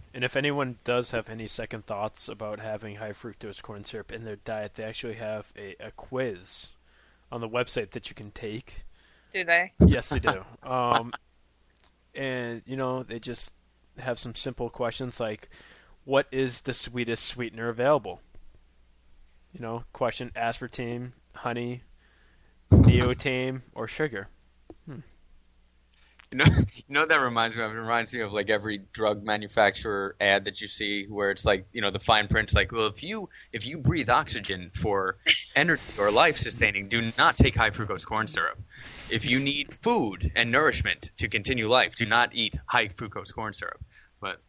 A: And if anyone does have any second thoughts about having high fructose corn syrup in their diet, they actually have a, a quiz on the website that you can take.
D: Do they?
A: Yes, they do. um, and, you know, they just have some simple questions like, what is the sweetest sweetener available? You know, question aspartame, honey, neotame, or sugar. Hmm.
C: You know, you know what that reminds me of? It reminds me of like every drug manufacturer ad that you see where it's like, you know, the fine print's like, well, if you if you breathe oxygen for energy or life sustaining, do not take high fructose corn syrup. If you need food and nourishment to continue life, do not eat high fructose corn syrup. But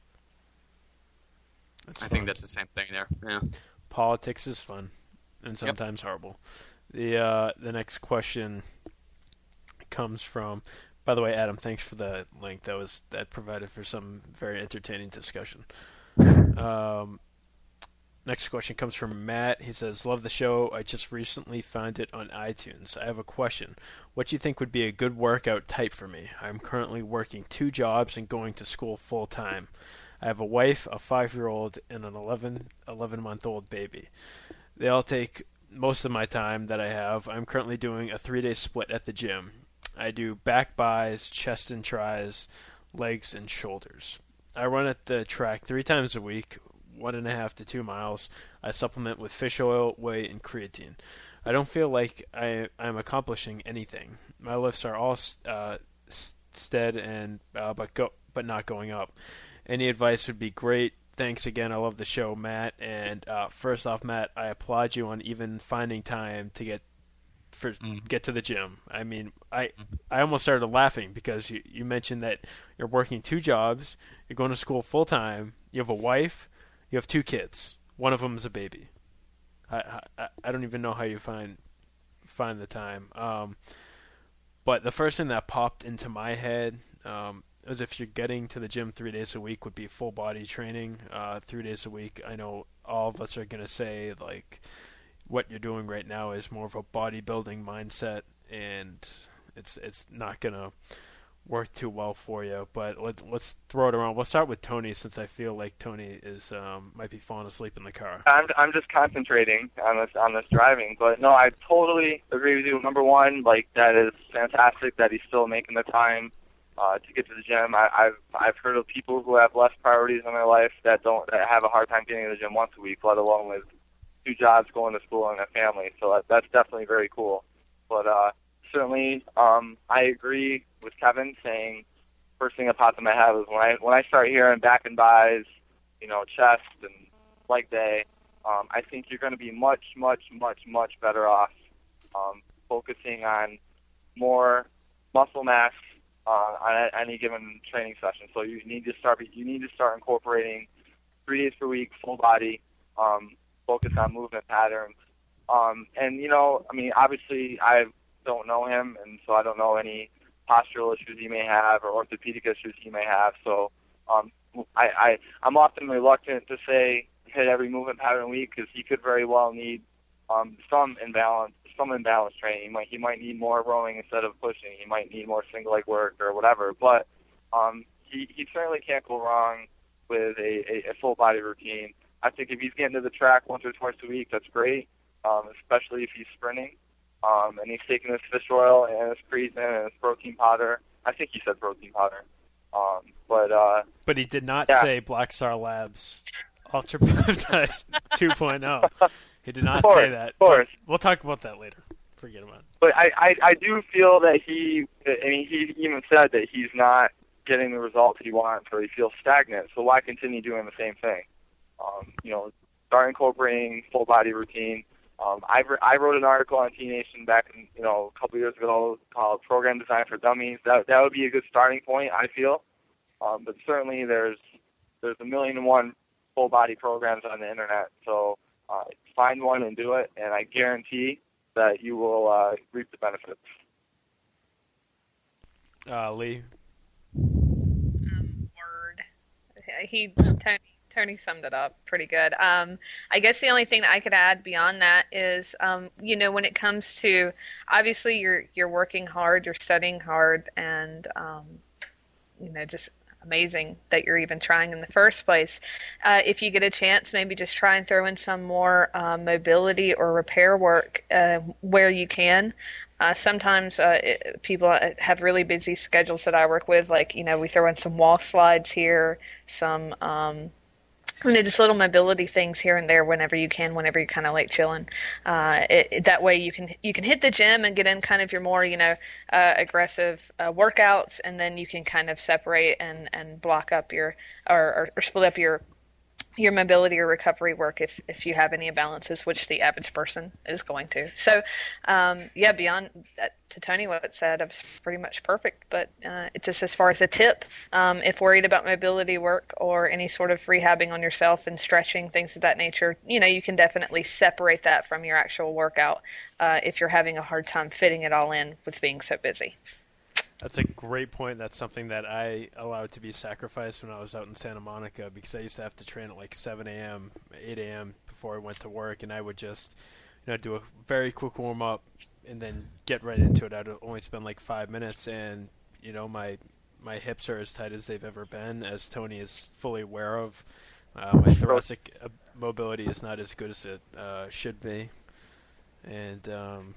A: That's
C: I
A: fun.
C: think that's the same thing there. Yeah.
A: Politics is fun and sometimes yep. horrible. The uh, the next question comes from. By the way, Adam, thanks for the link. That was that provided for some very entertaining discussion. Um, next question comes from Matt. He says, "Love the show. I just recently found it on iTunes. I have a question. What do you think would be a good workout type for me? I'm currently working two jobs and going to school full time. I have a wife, a five-year-old, and an eleven, eleven-month-old baby. They all take most of my time that I have. I'm currently doing a three-day split at the gym. I do back buys, chest and tries, legs and shoulders. I run at the track three times a week, one and a half to two miles. I supplement with fish oil, whey, and creatine. I don't feel like I, I'm accomplishing anything. My lifts are all uh, stead and uh, but go but not going up. Any advice would be great. Thanks again. I love the show, Matt. And uh, first off, Matt, I applaud you on even finding time to get for mm. get to the gym. I mean, I I almost started laughing because you, you mentioned that you're working two jobs, you're going to school full time, you have a wife, you have two kids. One of them is a baby. I I, I don't even know how you find find the time. Um, but the first thing that popped into my head um, was if you're getting to the gym three days a week would be full body training. Uh, three days a week. I know all of us are gonna say like. What you're doing right now is more of a bodybuilding mindset, and it's it's not gonna work too well for you. But let, let's throw it around. We'll start with Tony, since I feel like Tony is um, might be falling asleep in the car.
B: I'm I'm just concentrating on this on this driving, but no, I totally agree with you. Number one, like that is fantastic that he's still making the time uh, to get to the gym. I, I've I've heard of people who have less priorities in their life that don't that have a hard time getting to the gym once a week, let alone with two jobs, going to school, and a family. So that, that's definitely very cool. But uh, certainly, um, I agree with Kevin saying first thing that pops in my head is when I when I start hearing back and buys, you know, chest and leg day. Um, I think you're going to be much, much, much, much better off um, focusing on more muscle mass uh, on any given training session. So you need to start you need to start incorporating three days per week, full body. Um, focus on movement patterns. Um, and, you know, I mean, obviously I don't know him, and so I don't know any postural issues he may have or orthopedic issues he may have. So um, I, I, I'm often reluctant to say hit every movement pattern week because he could very well need um, some imbalance, some imbalance training. He might, he might need more rowing instead of pushing. He might need more single leg work or whatever. But um, he, he certainly can't go wrong with a, a, a full body routine. I think if he's getting to the track once or twice a week, that's great, um, especially if he's sprinting. Um, and he's taking his fish oil and his creatine and his protein powder. I think he said protein powder. Um, but uh,
A: but he did not
B: yeah.
A: say Black Star Labs Ultra Peptide two point oh. He did not
B: course,
A: say that.
B: Of course.
A: We'll talk about that later. Forget about it.
B: But I, I, I do feel that he, I mean, he even said that he's not getting the results he wants or he feels stagnant. So why continue doing the same thing? Um, you know, start incorporating full body routine. Um, I, re- I wrote an article on T Nation back, in, you know, a couple years ago called "Program Design for Dummies." That that would be a good starting point, I feel. Um, but certainly, there's there's a million and one full body programs on the internet. So uh, find one and do it, and I guarantee that you will uh, reap the benefits.
A: Uh, Lee.
D: Um, word. He Tony. Tony summed it up pretty good. Um, I guess the only thing that I could add beyond that is, um, you know, when it comes to, obviously you're you're working hard, you're studying hard, and um, you know, just amazing that you're even trying in the first place. Uh, if you get a chance, maybe just try and throw in some more uh, mobility or repair work uh, where you can. Uh, sometimes uh, it, people have really busy schedules that I work with, like, you know, we throw in some wall slides here, some um, you know, just little mobility things here and there whenever you can, whenever you're kind of like chilling. Uh, it, it, that way you can you can hit the gym and get in kind of your more, you know, uh, aggressive uh, workouts, and then you can kind of separate and, and block up your or, or, or split up your your mobility or recovery work if, if you have any imbalances, which the average person is going to. So, um, yeah, beyond that, to Tony, what it said, it was pretty much perfect. But uh, it just as far as a tip, um, if worried about mobility work or any sort of rehabbing on yourself and stretching, things of that nature, you know, you can definitely separate that from your actual workout uh, if you're having a hard time fitting it all in with being so busy.
A: That's a great point. That's something that I allowed to be sacrificed when I was out in Santa Monica, because I used to have to train at like seven a.m., eight a.m. before I went to work, and I would just, you know, do a very quick warm-up and then get right into it. I'd only spend like five minutes, and, you know, my my hips are as tight as they've ever been, as Tony is fully aware of. Uh, my thoracic mobility is not as good as it uh, should be, and um,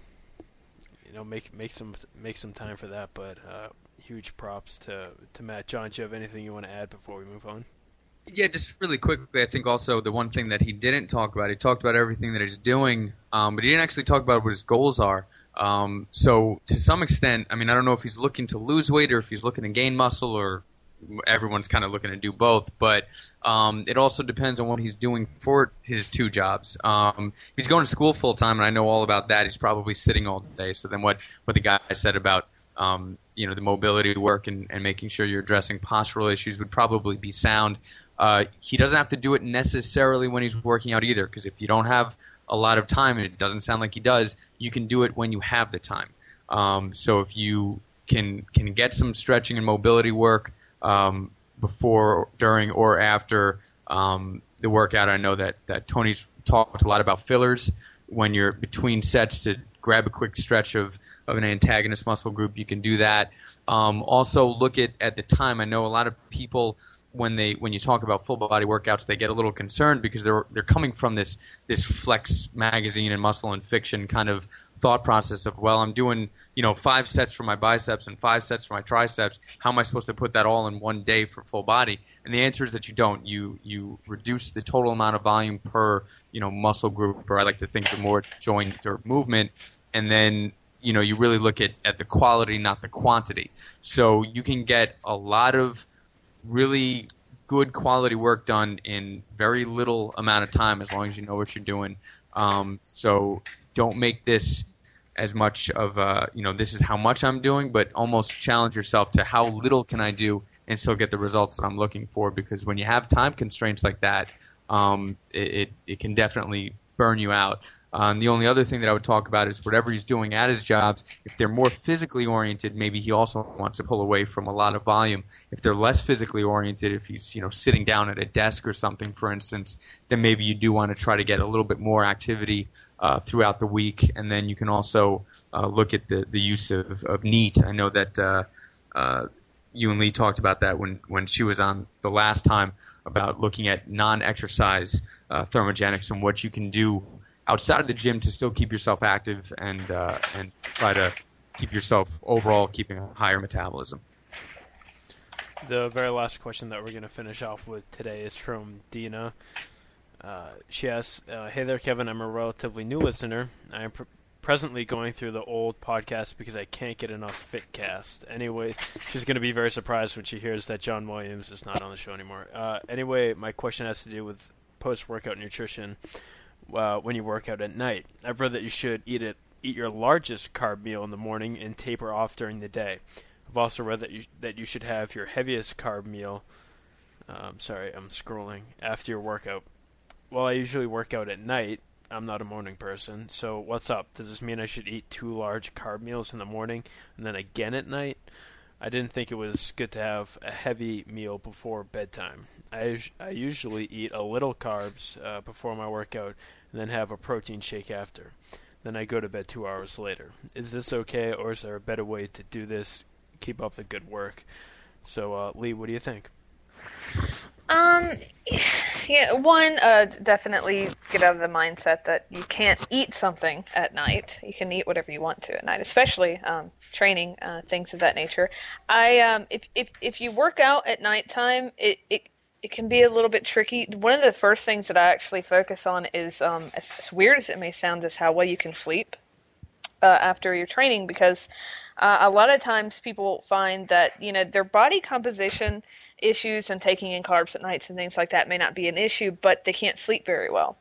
A: you know, make make some make some time for that. But uh, huge props to to Matt. John, do you have anything you want to add before we move on?
C: Yeah, just really quickly, I think also the one thing that he didn't talk about, he talked about everything that he's doing, um, but he didn't actually talk about what his goals are. Um, so to some extent, I mean, I don't know if he's looking to lose weight or if he's looking to gain muscle, or everyone's kind of looking to do both, but um, it also depends on what he's doing for his two jobs. Um, if he's going to school full time, and I know all about that, he's probably sitting all day. So then what, what the guy said about um, you know, the mobility work and, and making sure you're addressing postural issues would probably be sound. Uh, he doesn't have to do it necessarily when he's working out either, because if you don't have a lot of time, and it doesn't sound like he does, you can do it when you have the time. Um, so if you can can get some stretching and mobility work um, before, during, or after um, the workout, I know that, that Tony's talked a lot about fillers. When you're between sets, to grab a quick stretch of, of an antagonist muscle group, you can do that. Um, also look at, at the time. I know a lot of people, when they when you talk about full body workouts, they get a little concerned because they're they're coming from this this Flex magazine and Muscle and Fiction kind of thought process of, well, I'm doing, you know, five sets for my biceps and five sets for my triceps. How am I supposed to put that all in one day for full body? And the answer is that you don't. You you reduce the total amount of volume per, you know, muscle group, or I like to think the more joint or movement, and then, you know, you really look at, at the quality, not the quantity. So you can get a lot of really good quality work done in very little amount of time, as long as you know what you're doing. Um, so don't make this as much of a, you know, this is how much I'm doing, but almost challenge yourself to how little can I do and still get the results that I'm looking for. Because when you have time constraints like that, um, it, it, it can definitely burn you out. Um, the only other thing that I would talk about is whatever he's doing at his jobs, if they're more physically oriented, maybe he also wants to pull away from a lot of volume. If they're less physically oriented, if he's, you know, sitting down at a desk or something, for instance, then maybe you do want to try to get a little bit more activity uh, throughout the week. And then you can also uh, look at the, the use of, of NEAT. I know that uh, uh, you and Lee talked about that when, when she was on the last time, about looking at non-exercise uh, thermogenics and what you can do outside of the gym to still keep yourself active and uh, and try to keep yourself overall keeping a higher metabolism.
A: The very last question that we're going to finish off with today is from Dina. Uh, she asks, uh, hey there, Kevin. I'm a relatively new listener. I am pr- presently going through the old podcast because I can't get enough Fitcast. Anyway, she's going to be very surprised when she hears that John Williams is not on the show anymore. Uh, anyway, my question has to do with post-workout nutrition. Uh, when you work out at night, I've read that you should eat it, eat your largest carb meal in the morning and taper off during the day. I've also read that you that you should have your heaviest carb meal. Um, sorry, I'm scrolling after your workout. Well, I usually work out at night. I'm not a morning person, so what's up? Does this mean I should eat two large carb meals in the morning and then again at night? I didn't think it was good to have a heavy meal before bedtime. I, I usually eat a little carbs uh, before my workout and then have a protein shake after. Then I go to bed two hours later. Is this okay, or is there a better way to do this? Keep up the good work. So, uh, Lee, what do you think?
D: Um, yeah, one, uh, definitely get out of the mindset that you can't eat something at night. You can eat whatever you want to at night, especially um, training, uh, things of that nature. I um, if if if you work out at nighttime, it it it can be a little bit tricky. One of the first things that I actually focus on is, um, as, as weird as it may sound, is how well you can sleep uh, after your training, because uh, a lot of times people find that, you know, their body composition issues and taking in carbs at nights and things like that may not be an issue, but they can't sleep very well.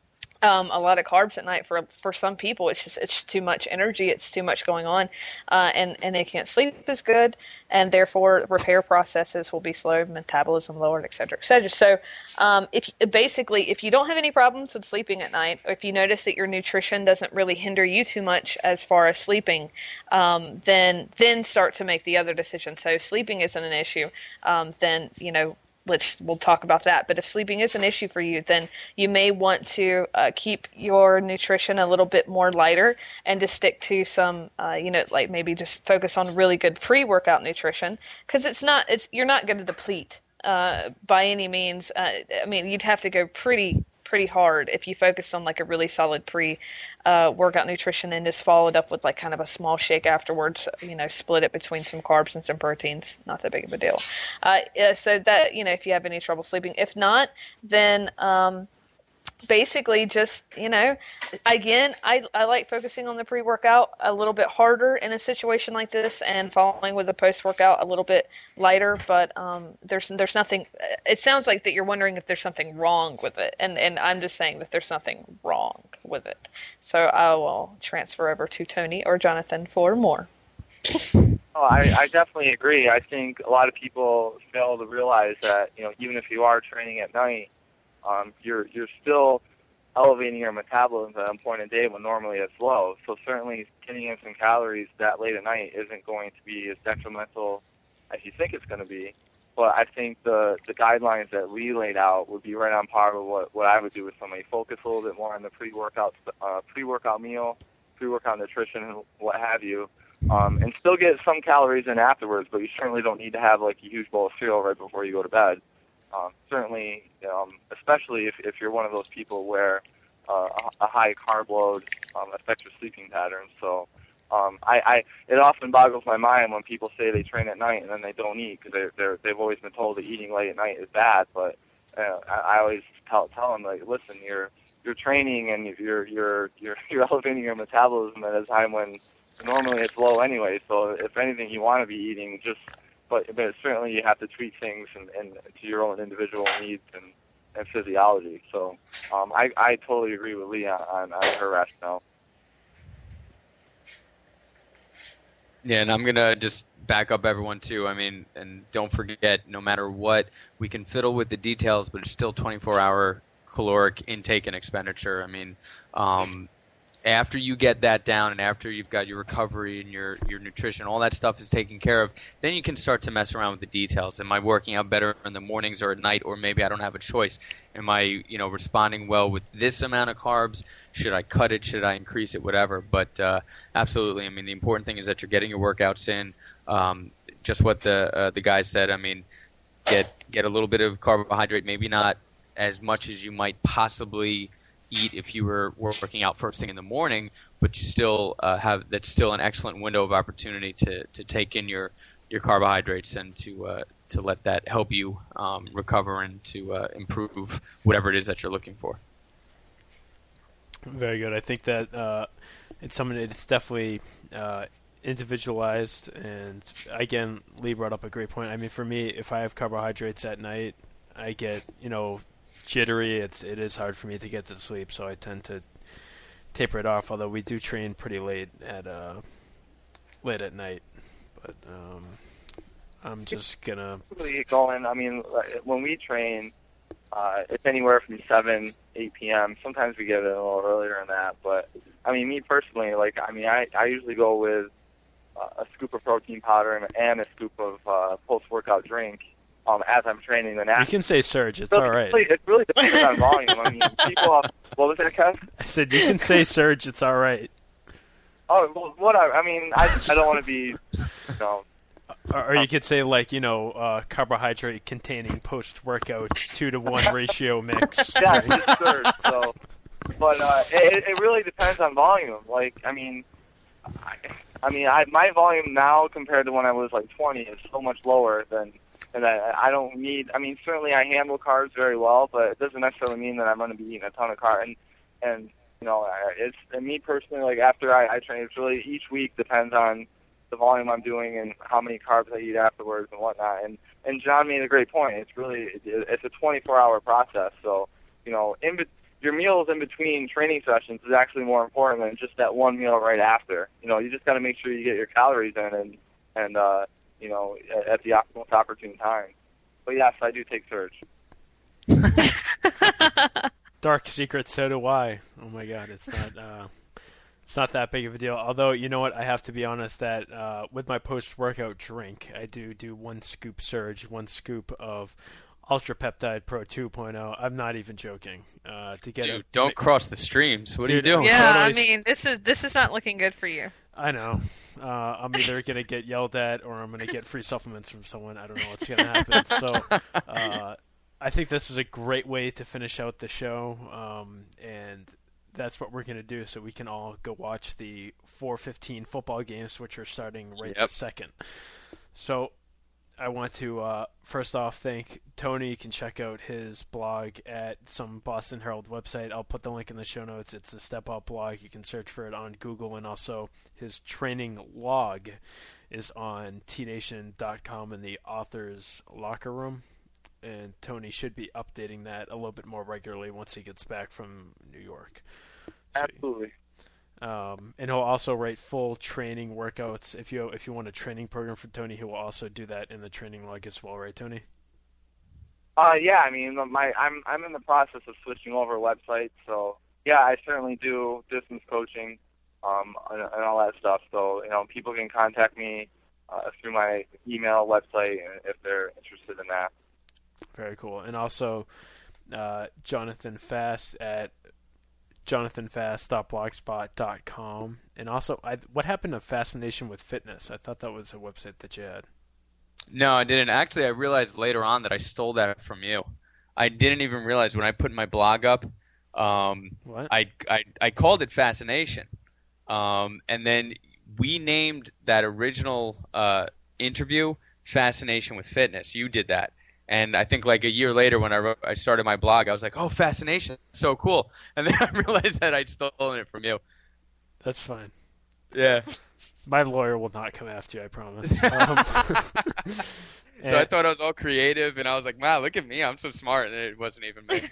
D: Um, a lot of carbs at night for for some people, it's just it's too much energy, it's too much going on, uh, and and they can't sleep as good, and therefore repair processes will be slow, metabolism lowered, et cetera, et cetera. So, um, if basically if you don't have any problems with sleeping at night, or if you notice that your nutrition doesn't really hinder you too much as far as sleeping, um, then then start to make the other decision. So, if sleeping isn't an issue, um, then you know. Let's, we'll talk about that. But if sleeping is an issue for you, then you may want to uh, keep your nutrition a little bit more lighter and to stick to some, uh, you know, like maybe just focus on really good pre-workout nutrition, because it's not, it's you're not going to deplete uh, by any means. Uh, I mean, you'd have to go pretty pretty hard if you focus on like a really solid pre uh, workout nutrition and just followed up with like kind of a small shake afterwards, you know, split it between some carbs and some proteins. Not that big of a deal. Uh, so that, you know, if you have any trouble sleeping, if not, then um, basically just, you know, again, I, I like focusing on the pre-workout a little bit harder in a situation like this and following with the post-workout a little bit lighter, but um, there's there's nothing, it sounds like that you're wondering if there's something wrong with it, and, and I'm just saying that there's something wrong with it. So I will transfer over to Tony or Jonathan for more.
B: Oh, I, I definitely agree. I think a lot of people fail to realize that, you know, even if you are training at night, Um, you're you're still elevating your metabolism at a point in day when normally it's low. So certainly getting in some calories that late at night isn't going to be as detrimental as you think it's going to be. But I think the the guidelines that we laid out would be right on par with what, what I would do with somebody. Focus a little bit more on the pre-workout uh, pre-workout meal, pre-workout nutrition, and what have you. Um, and still get some calories in afterwards, but you certainly don't need to have like a huge bowl of cereal right before you go to bed. Um, certainly, um, especially if, if you're one of those people where uh, a high carb load um, affects your sleeping patterns. So um, I, I, it often boggles my mind when people say they train at night and then they don't eat because they're, they're, they've always been told that eating late at night is bad. But uh, I, I always tell, tell them, like, listen, you're you're training and you're you're you're you're elevating your metabolism at a time when normally it's low anyway. So if anything, you want to be eating just. But, but certainly you have to treat things and, and to your own individual needs and, and physiology. So um, I, I totally agree with Lee on, on, on her rationale.
C: Yeah, and I'm going to just back up everyone too. I mean, and don't forget, no matter what, we can fiddle with the details, but it's still twenty-four hour caloric intake and expenditure. I mean, um, after you get that down and after you've got your recovery and your, your nutrition, all that stuff is taken care of, then you can start to mess around with the details. Am I working out better in the mornings or at night, or maybe I don't have a choice? Am I, you know, responding well with this amount of carbs? Should I cut it? Should I increase it? Whatever. But uh, absolutely, I mean, the important thing is that you're getting your workouts in. Um, just what the uh, the guys said. I mean, get get a little bit of carbohydrate, maybe not as much as you might possibly eat if you were working out first thing in the morning, but you still uh, have that's still an excellent window of opportunity to, to take in your, your carbohydrates and to uh, to let that help you um, recover and to uh, improve whatever it is that you're looking for.
A: Very good. I think that uh, it's something it's definitely uh, individualized, and again, Lee brought up a great point. I mean, for me, if I have carbohydrates at night, I get you know. jittery. It's it is hard for me to get to sleep, so I tend to taper it off. Although we do train pretty late at uh, late at night, but um, I'm just gonna
B: going. I mean, when we train, uh, it's anywhere from seven, eight p.m. Sometimes we get it a little earlier than that, but I mean, me personally, like I mean, I I usually go with uh, a scoop of protein powder and, and a scoop of uh, post-workout drink. Um, as I'm training the
A: You can say surge, it's
B: so
A: all right.
B: It really depends on volume. I mean, people, uh, what was that, Kev?
A: I said you can say surge, it's all right.
B: Oh, well, whatever. I mean, I, I don't want to be, you know,
A: Or, or you could say like you know uh, carbohydrate containing post workout two to one ratio mix.
B: Yeah, it's surge. So, but uh, it, it really depends on volume. Like, I mean, I, I mean, I, my volume now compared to when I was like twenty is so much lower than, and I, I don't need. I mean, certainly I handle carbs very well, but it doesn't necessarily mean that I'm going to be eating a ton of carbs. And and you know, it's and me personally, like after I, I train, it's really each week depends on the volume I'm doing and how many carbs I eat afterwards and whatnot. And and John made a great point. It's really it, it's a twenty-four hour process. So you know, in be- your meals in between training sessions is actually more important than just that one meal right after. You know, you just got to make sure you get your calories in and and uh, you know at, at the op- most opportune time. But yes, I do take Surge.
A: Dark secret, so do I. Oh my god, it's not uh, it's not that big of a deal. Although, you know what, I have to be honest that uh, with my post-workout drink, I do do one scoop Surge, one scoop of Ultra Peptide Pro two point oh. I'm not even joking. Uh, to get
C: Dude,
A: a,
C: don't
A: ma-
C: cross the streams. What
A: Dude,
C: are you doing?
D: Yeah,
A: totally-
D: I mean, this is this is not looking good for you.
A: I know. Uh, I'm either going to get yelled at or I'm going to get free supplements from someone. I don't know what's going to happen. So uh, I think this is a great way to finish out the show, um, and that's what we're going to do so we can all go watch the four fifteen football games, which are starting right
C: Yep.
A: this second. So I want to uh, first off thank Tony. You can check out his blog at some Boston Herald website. I'll put the link in the show notes. It's a Step Up blog. You can search for it on Google, and also his training log is on T nation dot com in the author's locker room. And Tony should be updating that a little bit more regularly once he gets back from New York. So,
B: Absolutely.
A: Um, and he'll also write full training workouts. If you if you want a training program for Tony, he will also do that in the training log as well, right, Tony?
B: Uh, yeah, I mean, my I'm I'm in the process of switching over websites, so yeah, I certainly do distance coaching, um, and, and all that stuff. So you know, people can contact me uh, through my email, website, if they're interested in that.
A: Very cool. And also, uh, Jonathan Fast at jonathan fast dot blogspot dot com. And also, I, what happened to Fascination with Fitness? I thought that was a website that you had.
C: No, I didn't. Actually, I realized later on that I stole that from you. I didn't even realize when I put my blog up. Um,
A: What?
C: I, I I called it Fascination, um, and then we named that original uh, interview Fascination with Fitness. You did that. And I think like a year later when I wrote, I started my blog, I was like, oh, Fascination, so cool. And then I realized that I'd stolen it from you.
A: That's fine.
C: Yeah.
A: My lawyer will not come after you, I promise. Um,
C: So I thought I was all creative, and I was like, wow, look at me, I'm so smart, and it wasn't even me.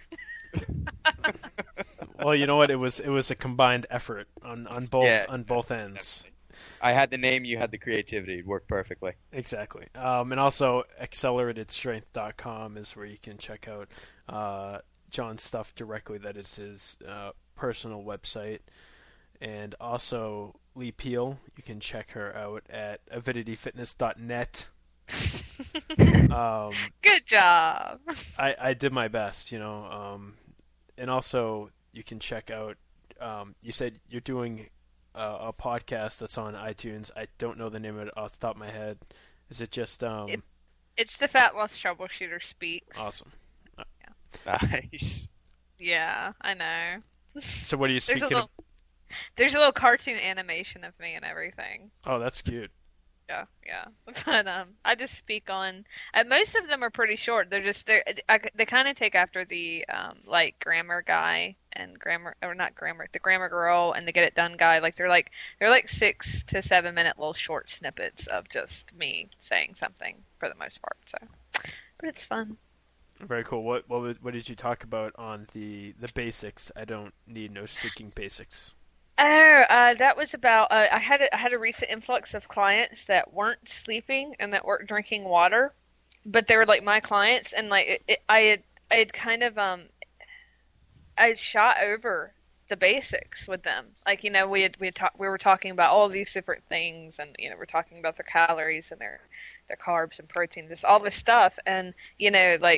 A: well, you know what? It was it was a combined effort on, on both
E: Yeah,
A: on both ends.
E: I had the name, you had the creativity. It worked perfectly.
A: Exactly. Um, and also, accelerated strength dot com is where you can check out uh, John's stuff directly. That is his uh, personal website. And also, Lee Peel, you can check her out at avidity fitness dot net. um,
D: Good job.
A: I, I did my best, you know. Um, and also, you can check out, um, you said you're doing uh, a podcast that's on iTunes. I don't know the name of it off the top of my head. Is it just... Um,
D: It- It's the Fat Loss Troubleshooter Speaks.
A: awesome.
E: Nice.
D: Yeah, I know.
A: So what are you
D: There's a
A: speaking
D: little, there's a little cartoon animation of me and everything.
A: of? Oh, that's cute.
D: Yeah, yeah. But um, I just speak on. Uh, most of them are pretty short. They're just they're I, they kind of take after the um like grammar guy and grammar or not grammar the grammar girl and the get it done guy. Like they're like they're like six to seven minute little short snippets of just me saying something for the most part. So, but it's fun.
A: Very cool. What what would- what did you talk about on the the basics? I don't need no sticking basics.
D: Oh, uh, that was about. Uh, I had a, I had a recent influx of clients that weren't sleeping and that weren't drinking water, but they were like my clients, and like it, it, I had I had kind of um, I had shot over the basics with them. Like you know we had we had talk, we were talking about all these different things, and you know we're talking about their calories and their their carbs and protein, this all this stuff, and you know like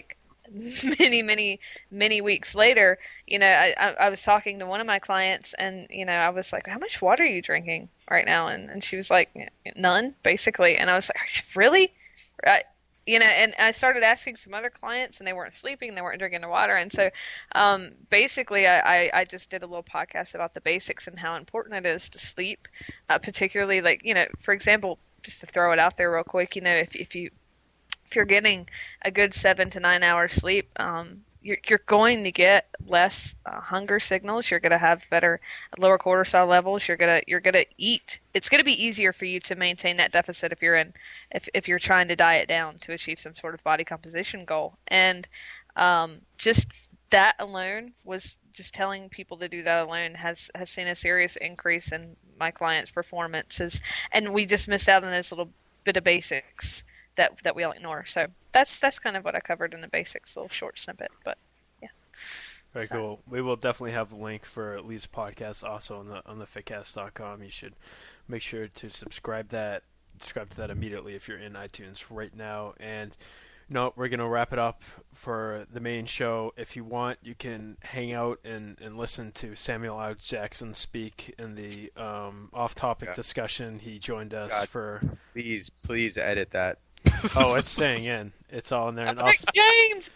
D: many, many, many weeks later, you know, I, I, I was talking to one of my clients, and you know, I was like, "How much water are you drinking right now?" And and she was like, "None, basically." And I was like, "Really?" I, you know, and I started asking some other clients, and they weren't sleeping, they weren't drinking the water, and so um, basically, I, I, I just did a little podcast about the basics and how important it is to sleep, uh, particularly like you know, for example, just to throw it out there real quick, you know, if if you if you're getting a good seven to nine hours sleep, um, you're, you're going to get less uh, hunger signals. You're going to have better lower cortisol levels. You're gonna you're gonna eat. It's going to be easier for you to maintain that deficit if you're in if if you're trying to diet down to achieve some sort of body composition goal. And um, just that alone was just telling people to do that alone has has seen a serious increase in my clients' performances. And we just missed out on those little bit of basics that that we all ignore. So that's that's kind of what I covered in the basics, a little short snippet. But yeah.
A: Very so. Cool. We will definitely have a link for Lee's podcast also on the on the fitcast dot com. You should make sure to subscribe that subscribe to that immediately if you're in iTunes right now. And no, we're gonna wrap it up for the main show. If you want, you can hang out and, and listen to Samuel L. Jackson speak in the um, off-topic
E: God.
A: discussion. He joined us
E: God.
A: for.
E: Please, please edit that.
A: Oh, it's staying in. It's all in there.
D: I'm
A: And
D: Rick
A: also,
D: James,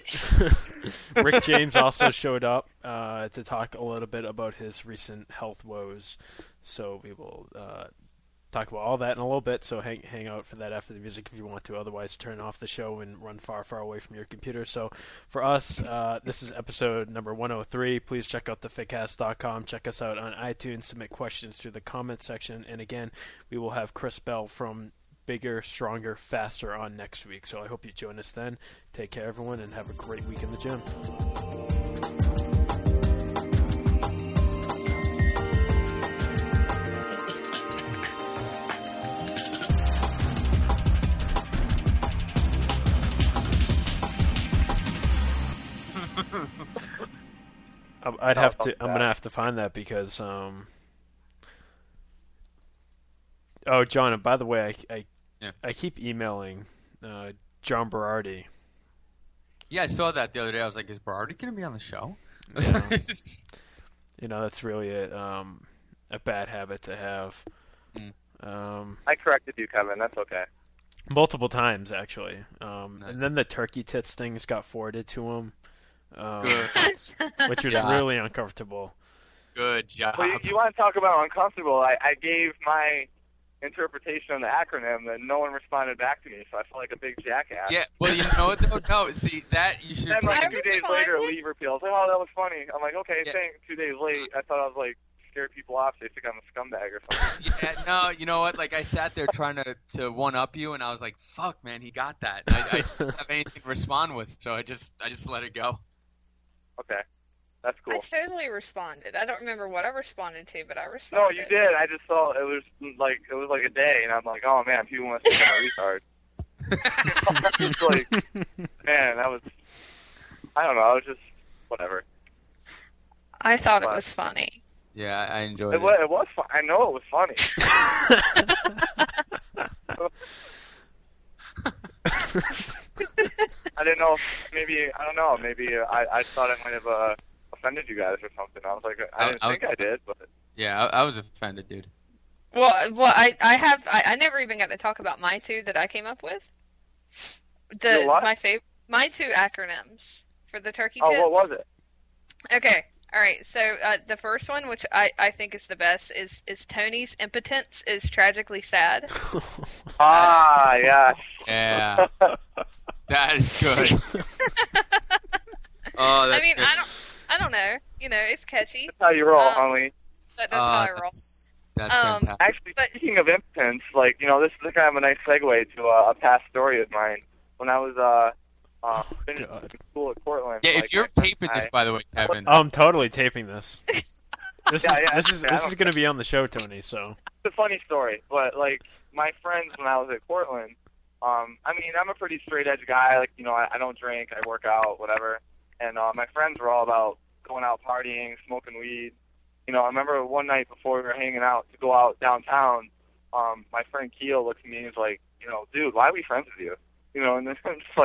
D: bitch.
A: Rick James also showed up uh, to talk a little bit about his recent health woes. So we will uh, talk about all that in a little bit. So hang hang out for that after the music if you want to. Otherwise, turn off the show and run far, far away from your computer. So for us, uh, this is episode number one oh three. Please check out the fitcast dot com. Check us out on iTunes. Submit questions through the comments section. And again, we will have Chris Bell from Bigger, Stronger, Faster on next week. So I hope you join us then. Take care, everyone, and have a great week in the gym. I'd have to. I'm gonna have to find that because. Um, oh, John. And by the way, I I,
C: yeah.
A: I keep emailing uh, John Berardi.
C: Yeah, I saw that the other day. I was like, "Is Berardi gonna be on the show?"
A: Yeah. You know, that's really a um, a bad habit to have.
C: Mm.
A: Um,
B: I corrected you, Kevin. That's okay.
A: Multiple times, actually. Um,
C: Nice.
A: And then the turkey tits things got forwarded to him. Um, which was
C: Yeah.
A: really uncomfortable.
C: Good job.
B: Well, you, you want to talk about uncomfortable? I, I gave my interpretation of the acronym, and no one responded back to me, so I felt like a big jackass.
C: Yeah, well, you know what, though? No, see, that you should
B: And then, like,
D: I
B: two days later,
D: responded.
B: Lee repeals, oh, that was funny. I'm like, okay,
C: Yeah.
B: thanks. Two days late, I thought I was, like, scare people off. They think I'm a scumbag or something.
C: Yeah, no, you know what? Like, I sat there trying to, to one-up you, and I was like, fuck, man, he got that. I, I didn't have anything to respond with, so I just I just let it go.
B: Okay. That's
D: I
B: cool.
D: totally responded. I don't remember what I responded to, but I
B: No,
D: responded.
B: you did. I just saw it was like it was like a day, and I'm like, oh man, people must think I'm a retard. It's like, man, that was. I don't know. I was just whatever.
D: I thought it
B: What?
D: was funny.
C: Yeah, I enjoyed
B: It
C: it.
B: was. It was fun. I know it was funny. I didn't know. If maybe I don't know. Maybe I I thought I might have uh, offended you guys or something. I was like, I
C: I-
B: didn't
C: I
B: think
C: was-
B: I did, but
C: Yeah, I, I was offended, dude.
D: Well, well, I, I have, I, I never even got to talk about my two that I came up with. The
B: Your what?
D: my favorite, my two acronyms for the turkey
B: oh,
D: tits.
B: what was it?
D: Okay, all right. So uh, the first one, which I, I think is the best, is is Tony's impotence is tragically sad.
B: Ah, yeah.
C: Yeah, that is good. Oh, that's
D: I mean,
C: good.
D: I don't, I don't know. You know, it's catchy.
B: That's how you roll,
D: Um,
B: Holly.
D: That, that's
C: Oh,
D: how I roll.
C: That's, that's
D: Um,
C: fantastic.
B: Actually,
D: But-
B: speaking of impotence, like, you know, this is kind of a nice segue to uh, a past story of mine. When I was uh, uh, finishing
A: God.
B: school at Portland.
C: Yeah,
B: like,
C: if you're
B: my friend
C: taping
B: and
C: this,
B: I-
C: by the way, Kevin.
A: I'm totally taping this. This
B: Yeah,
A: is
B: yeah,
A: this is
B: yeah, I
A: this is
B: don't
A: going to be on the show, Tony. So
B: It's a funny story, but, like, my friends when I was at Portland, um, I mean, I'm a pretty straight-edge guy. Like, you know, I, I don't drink, I work out, whatever. And uh, my friends were all about going out partying, smoking weed. You know, I remember one night before we were hanging out to go out downtown, um, my friend Keel looked at me and was like, you know, dude, why are we friends with you? You know, and then I'm just like,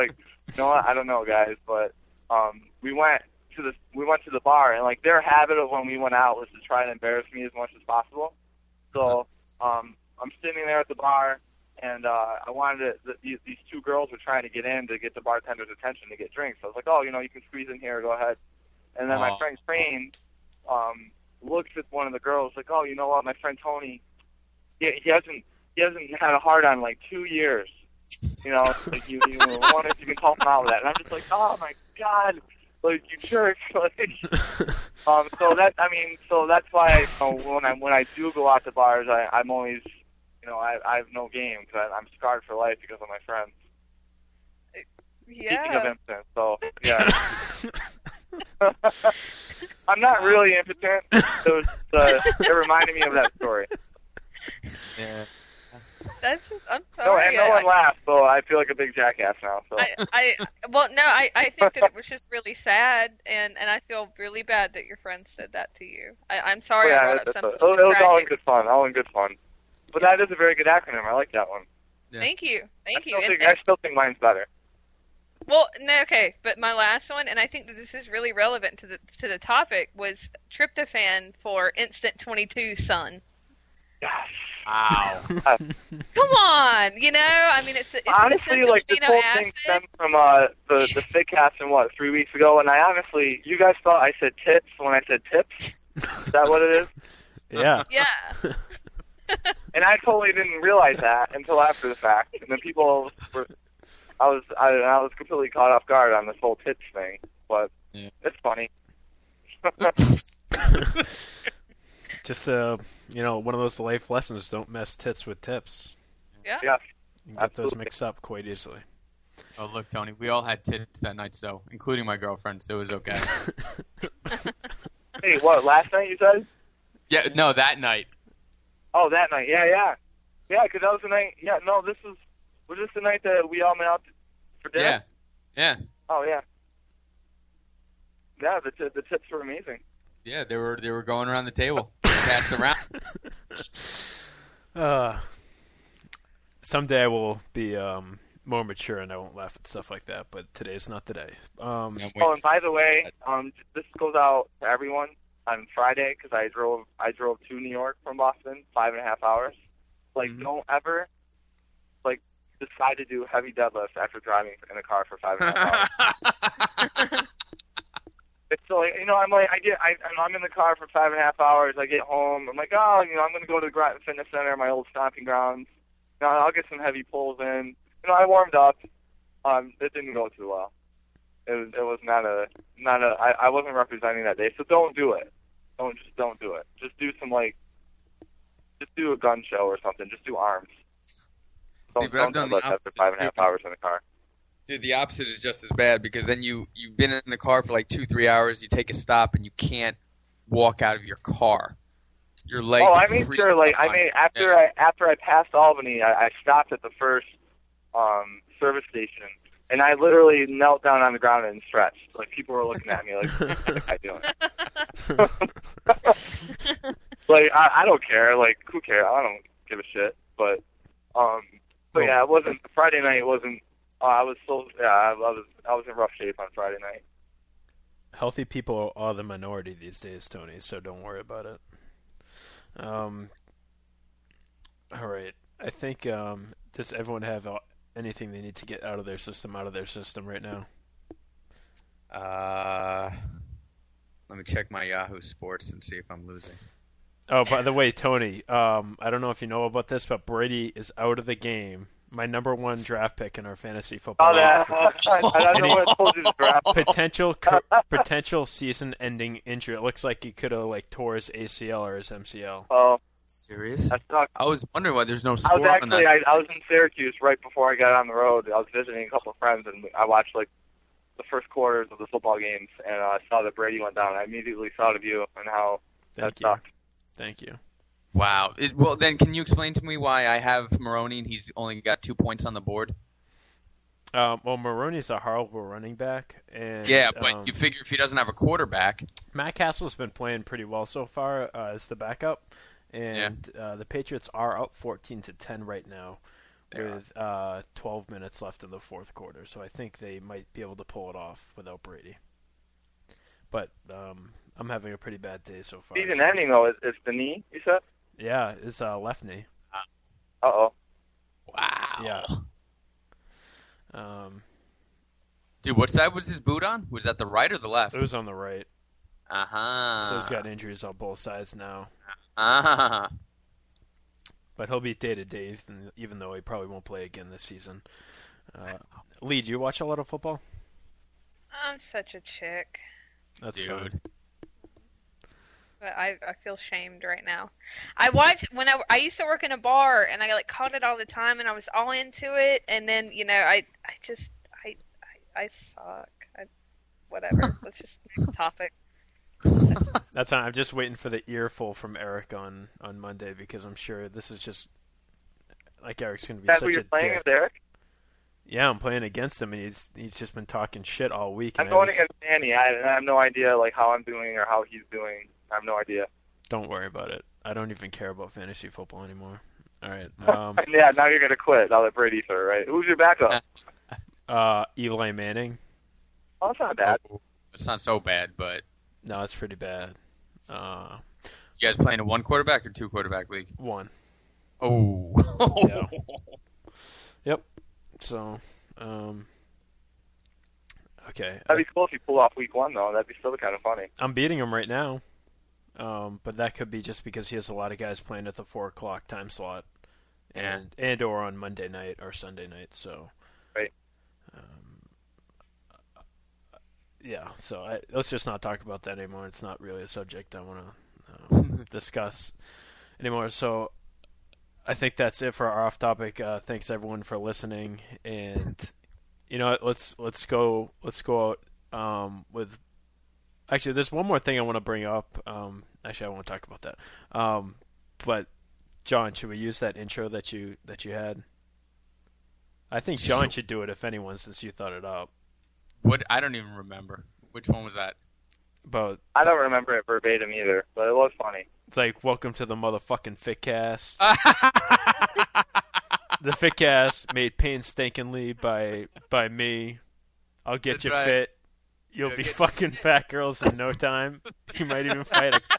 B: You know what? I don't know, guys, but um, we went to the we went to the bar, and like their habit of when we went out was to try and embarrass me as much as possible. So um, I'm sitting there at the bar, and uh, I wanted to, these these two girls were trying to get in to get the bartender's attention to get drinks. So I was like, oh, you know, you can squeeze in here, go ahead. And then my
C: Oh.
B: friend Crane um, looks at one of the girls like, oh, you know what, my friend Tony, he, he hasn't he hasn't had a hard on in like two years. You know, like you, you wonder if you can help him out with that. And I'm just like, oh my god, like you jerk. Like, um, so that I mean, so that's why you know, when I when I do go out to bars, I, I'm always, you know, I I have no game because I'm scarred for life because of my friends. Speaking of
D: Yeah.
B: impotent, so yeah. I'm not really impotent. It was uh, it reminded me of that story.
C: Yeah.
D: That's just. I'm
B: No,
D: sorry.
B: and no
D: I-
B: one laughed, so I feel like a big jackass now. So
D: I, I, well, no, I, I think that it was just really sad, and, and I feel really bad that your friend said that to you. I, I'm sorry I
B: yeah,
D: brought up
B: it's-
D: something
B: it, was- it was all in
D: tragic.
B: good fun. All in good fun. But that is a very good acronym. I like that one.
C: Yeah.
D: Thank you, thank
B: I
D: you.
B: still,
D: And,
B: think,
D: and-
B: I still think mine's better.
D: well, no, okay, but my last one, and I think that this is really relevant to the to the topic, was tryptophan for Instant twenty-two son.
B: Yes.
C: Wow.
D: Come on, you know, I mean, it's, it's an
B: Honestly,
D: essential
B: like this
D: amino
B: whole
D: acid.
B: thing stemmed from uh, the the Fitcast and what three weeks ago, and I honestly, you guys thought I said tits when I said tips. Is that what it is?
A: Yeah.
D: Yeah.
B: And I totally didn't realize that until after the fact. And then people were, I was, I, I was completely caught off guard on this whole tits thing. But
C: Yeah.
B: it's funny.
A: Just uh, you know, one of those life lessons: don't mess tits with tips.
D: Yeah.
B: Yeah.
A: You can get those
B: Absolutely.
A: mixed up quite easily.
C: Oh, look, Tony, we all had tits that night, so including my girlfriend, so it was okay.
B: Hey, what? Last night you said?
C: Yeah, no, that night.
B: Oh, that night. Yeah, yeah, yeah. Because that was the night. Yeah, no, this was was this the night that we all met out for dinner?
C: Yeah, yeah,
B: Oh yeah. Yeah, the t- the tips were amazing.
C: yeah. They were they were going around the table, passed around.
A: Uh, someday I will be um, more mature and I won't laugh at stuff like that. But today's not the day. Um,
C: Yeah,
B: Oh,
C: wait.
B: and by the way, um, this goes out to everyone on Friday because I drove I drove to New York from Boston, five and a half hours. Like,
C: Mhm.
B: don't ever like decide to do heavy deadlifts after driving in a car for five and a half hours. It's so like, you know, I'm like I get I I'm in the car for five and a half hours. I get home, I'm like, oh, you know, I'm gonna go to the Groton Fitness Center, my old stomping grounds. You know, I'll get some heavy pulls in. You know, I warmed up. Um, it didn't go too well. It was it was not a not a I, I wasn't representing that day, so don't do it. Don't just don't do it. Just do some like just do a gun show or something. Just do arms.
C: See,
B: Don't,
C: but I've
B: don't
C: done
B: do
C: the
B: that after
C: opposite,
B: five and a half
C: too.
B: hours in the car.
C: Dude, the opposite is just as bad because then you you've been in the car for like two three hours. You take a stop and you can't walk out of your car. Your legs.
B: Oh, I mean,
C: freeze
B: sure. Like
C: up
B: I
C: on
B: mean,
C: you.
B: after
C: Yeah.
B: I after I passed Albany, I, I stopped at the first um, service station, and I literally knelt down on the ground and stretched. Like people were looking at me like, "What's that guy doing?" Like I, I don't care. Like who cares? I don't give a shit. But um, but yeah, it wasn't Friday night. Wasn't. Uh, I was so yeah. I, I was I was in rough shape on Friday night.
A: Healthy people are the minority these days, Tony, so don't worry about it. Um, all right. I think, um, does everyone have uh, anything they need to get out of their system, out of their system right now?
E: Uh, let me check my Yahoo Sports and see if I'm losing.
A: Oh, by the way, Tony, um, I don't know if you know about this, but Brady is out of the game. My number one draft pick in our fantasy football
B: Oh, that.
A: league.
B: I, I don't know what I told you to draft.
A: potential cur- potential season-ending injury. It looks like he could have like tore his A C L or his M C L.
B: Oh,
C: Serious?
B: that sucks.
C: I was wondering why there's no
B: I was
C: score on
B: actually
C: that.
B: I, I was in Syracuse right before I got on the road. I was visiting a couple of friends, and I watched like the first quarters of the football games, and uh, I saw that Brady went down. I immediately thought of you and how
A: Thank
B: that
A: you.
B: sucked.
A: Thank you.
C: Wow. Is, well, then can you explain to me why I have Maroney and he's only got two points on the board?
A: Um, well, Maroney's a horrible running back, and
C: Yeah, but
A: um,
C: you figure if he doesn't have a quarterback,
A: Matt Castle's been playing pretty well so far uh, as the backup, and uh, the Patriots are up fourteen to ten right now,
C: They are.
A: with uh, twelve minutes left in the fourth quarter. So I think they might be able to pull it off without Brady. But um, I'm having a pretty bad day so far.
B: Season
A: so-
B: ending though, is, is the knee, you said?
A: Yeah, it's uh, left knee.
B: Uh oh.
C: Wow.
A: Yeah. Um,
C: Dude, what side was his boot on? Was that the right or the left?
A: it was on the right.
C: Uh-huh.
A: So he's got injuries on both sides now.
C: Uh-huh.
A: But he'll be day to day, even- even though he probably won't play again this season. Uh, Lee, do you watch a lot of football?
D: I'm such a chick,
A: That's
C: Dude.
A: fine.
D: but I I feel shamed right now. I watch when I I used to work in a bar and I like caught it all the time and I was all into it and then you know I I just I I, I suck. I, whatever. Let's just next topic.
A: That's fine. I'm just waiting for the earful from Eric on, on Monday because I'm sure this is just like Eric's going to be
B: That's
A: such
B: what you're
A: a
B: playing
A: dick.
B: with Eric?
A: Yeah, I'm playing against him, and he's he's just been talking shit all week.
B: I'm
A: and I
B: going
A: was-
B: against Danny. I, I have no idea like how I'm doing or how he's doing. I have no idea.
A: Don't worry about it. I don't even care about fantasy football anymore. All right. Um,
B: Yeah, now you're gonna quit now that Brady's hurt, right? Who's your backup?
A: uh, Eli Manning.
B: Oh, that's not bad.
C: Oh, it's not so bad, but
A: No, it's pretty bad. Uh,
C: you guys playing a one quarterback or two quarterback league?
A: one.
C: Oh.
A: Yeah. Yep. So, um, okay.
B: That'd be cool if you pull off week one though. That'd be still kind of funny.
A: I'm beating him right now. Um, but that could be just because he has a lot of guys playing at the four o'clock time slot, and and or on Monday night or Sunday night. So,
B: Right.
A: Um, yeah. So I, let's just not talk about that anymore. It's not really a subject I want to uh, discuss anymore. So, I think that's it for our off topic. Uh, thanks everyone for listening, and you know what, let's let's go let's go out um, with. Actually, there's one more thing I want to bring up. Um, actually, I won't talk about that. Um, but John, should we use that intro that you that you had? I think John should do it if anyone, since you thought it up.
C: What? I don't even remember. Which one was that?
A: But
B: I don't remember it verbatim either, but it was funny.
A: it's like, welcome to the motherfucking Fitcast. The Fitcast made painstakingly by by me. I'll get
C: That's
A: you
C: right.
A: fit. You'll
C: Yeah,
A: be
C: get you
A: fucking fat girls in no time. You might even fight a...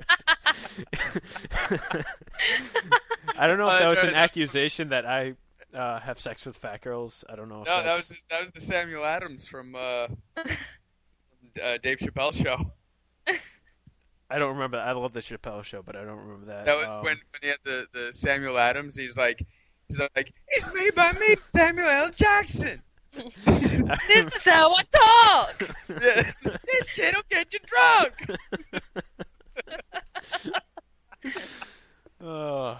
A: I don't know if
C: Oh,
A: that was
C: that's
A: an
C: right.
A: accusation that I uh, have sex with fat girls. I don't know. If
C: No, that
A: that's...
C: was that was the Samuel Adams from uh, uh, Dave Chappelle show.
A: I don't remember. I love the Chappelle show, but I don't remember that.
C: That was
A: Um,
C: when, when he had the, the Samuel Adams. He's like, he's like, it's made by me, Samuel L. Jackson.
D: This is how I talk.
C: Yeah, this shit'll get you drunk.
A: Uh,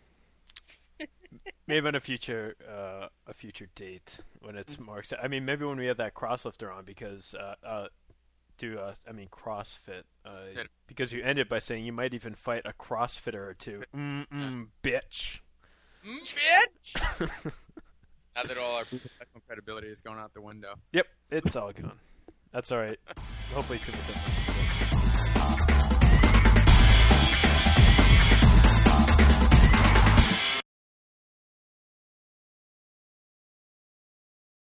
A: maybe on a future uh, a future date when it's more. exci- I mean, maybe when we have that crosslifter on, because uh, uh, do uh, I mean CrossFit? Uh,
C: Fit.
A: because you ended by saying you might even fight a CrossFitter or two. Mm mm, bitch.
C: Mm, bitch. Now that all our professional credibility is going out the window.
A: Yep, it's all gone. That's all right. Hopefully, people don't listen to this.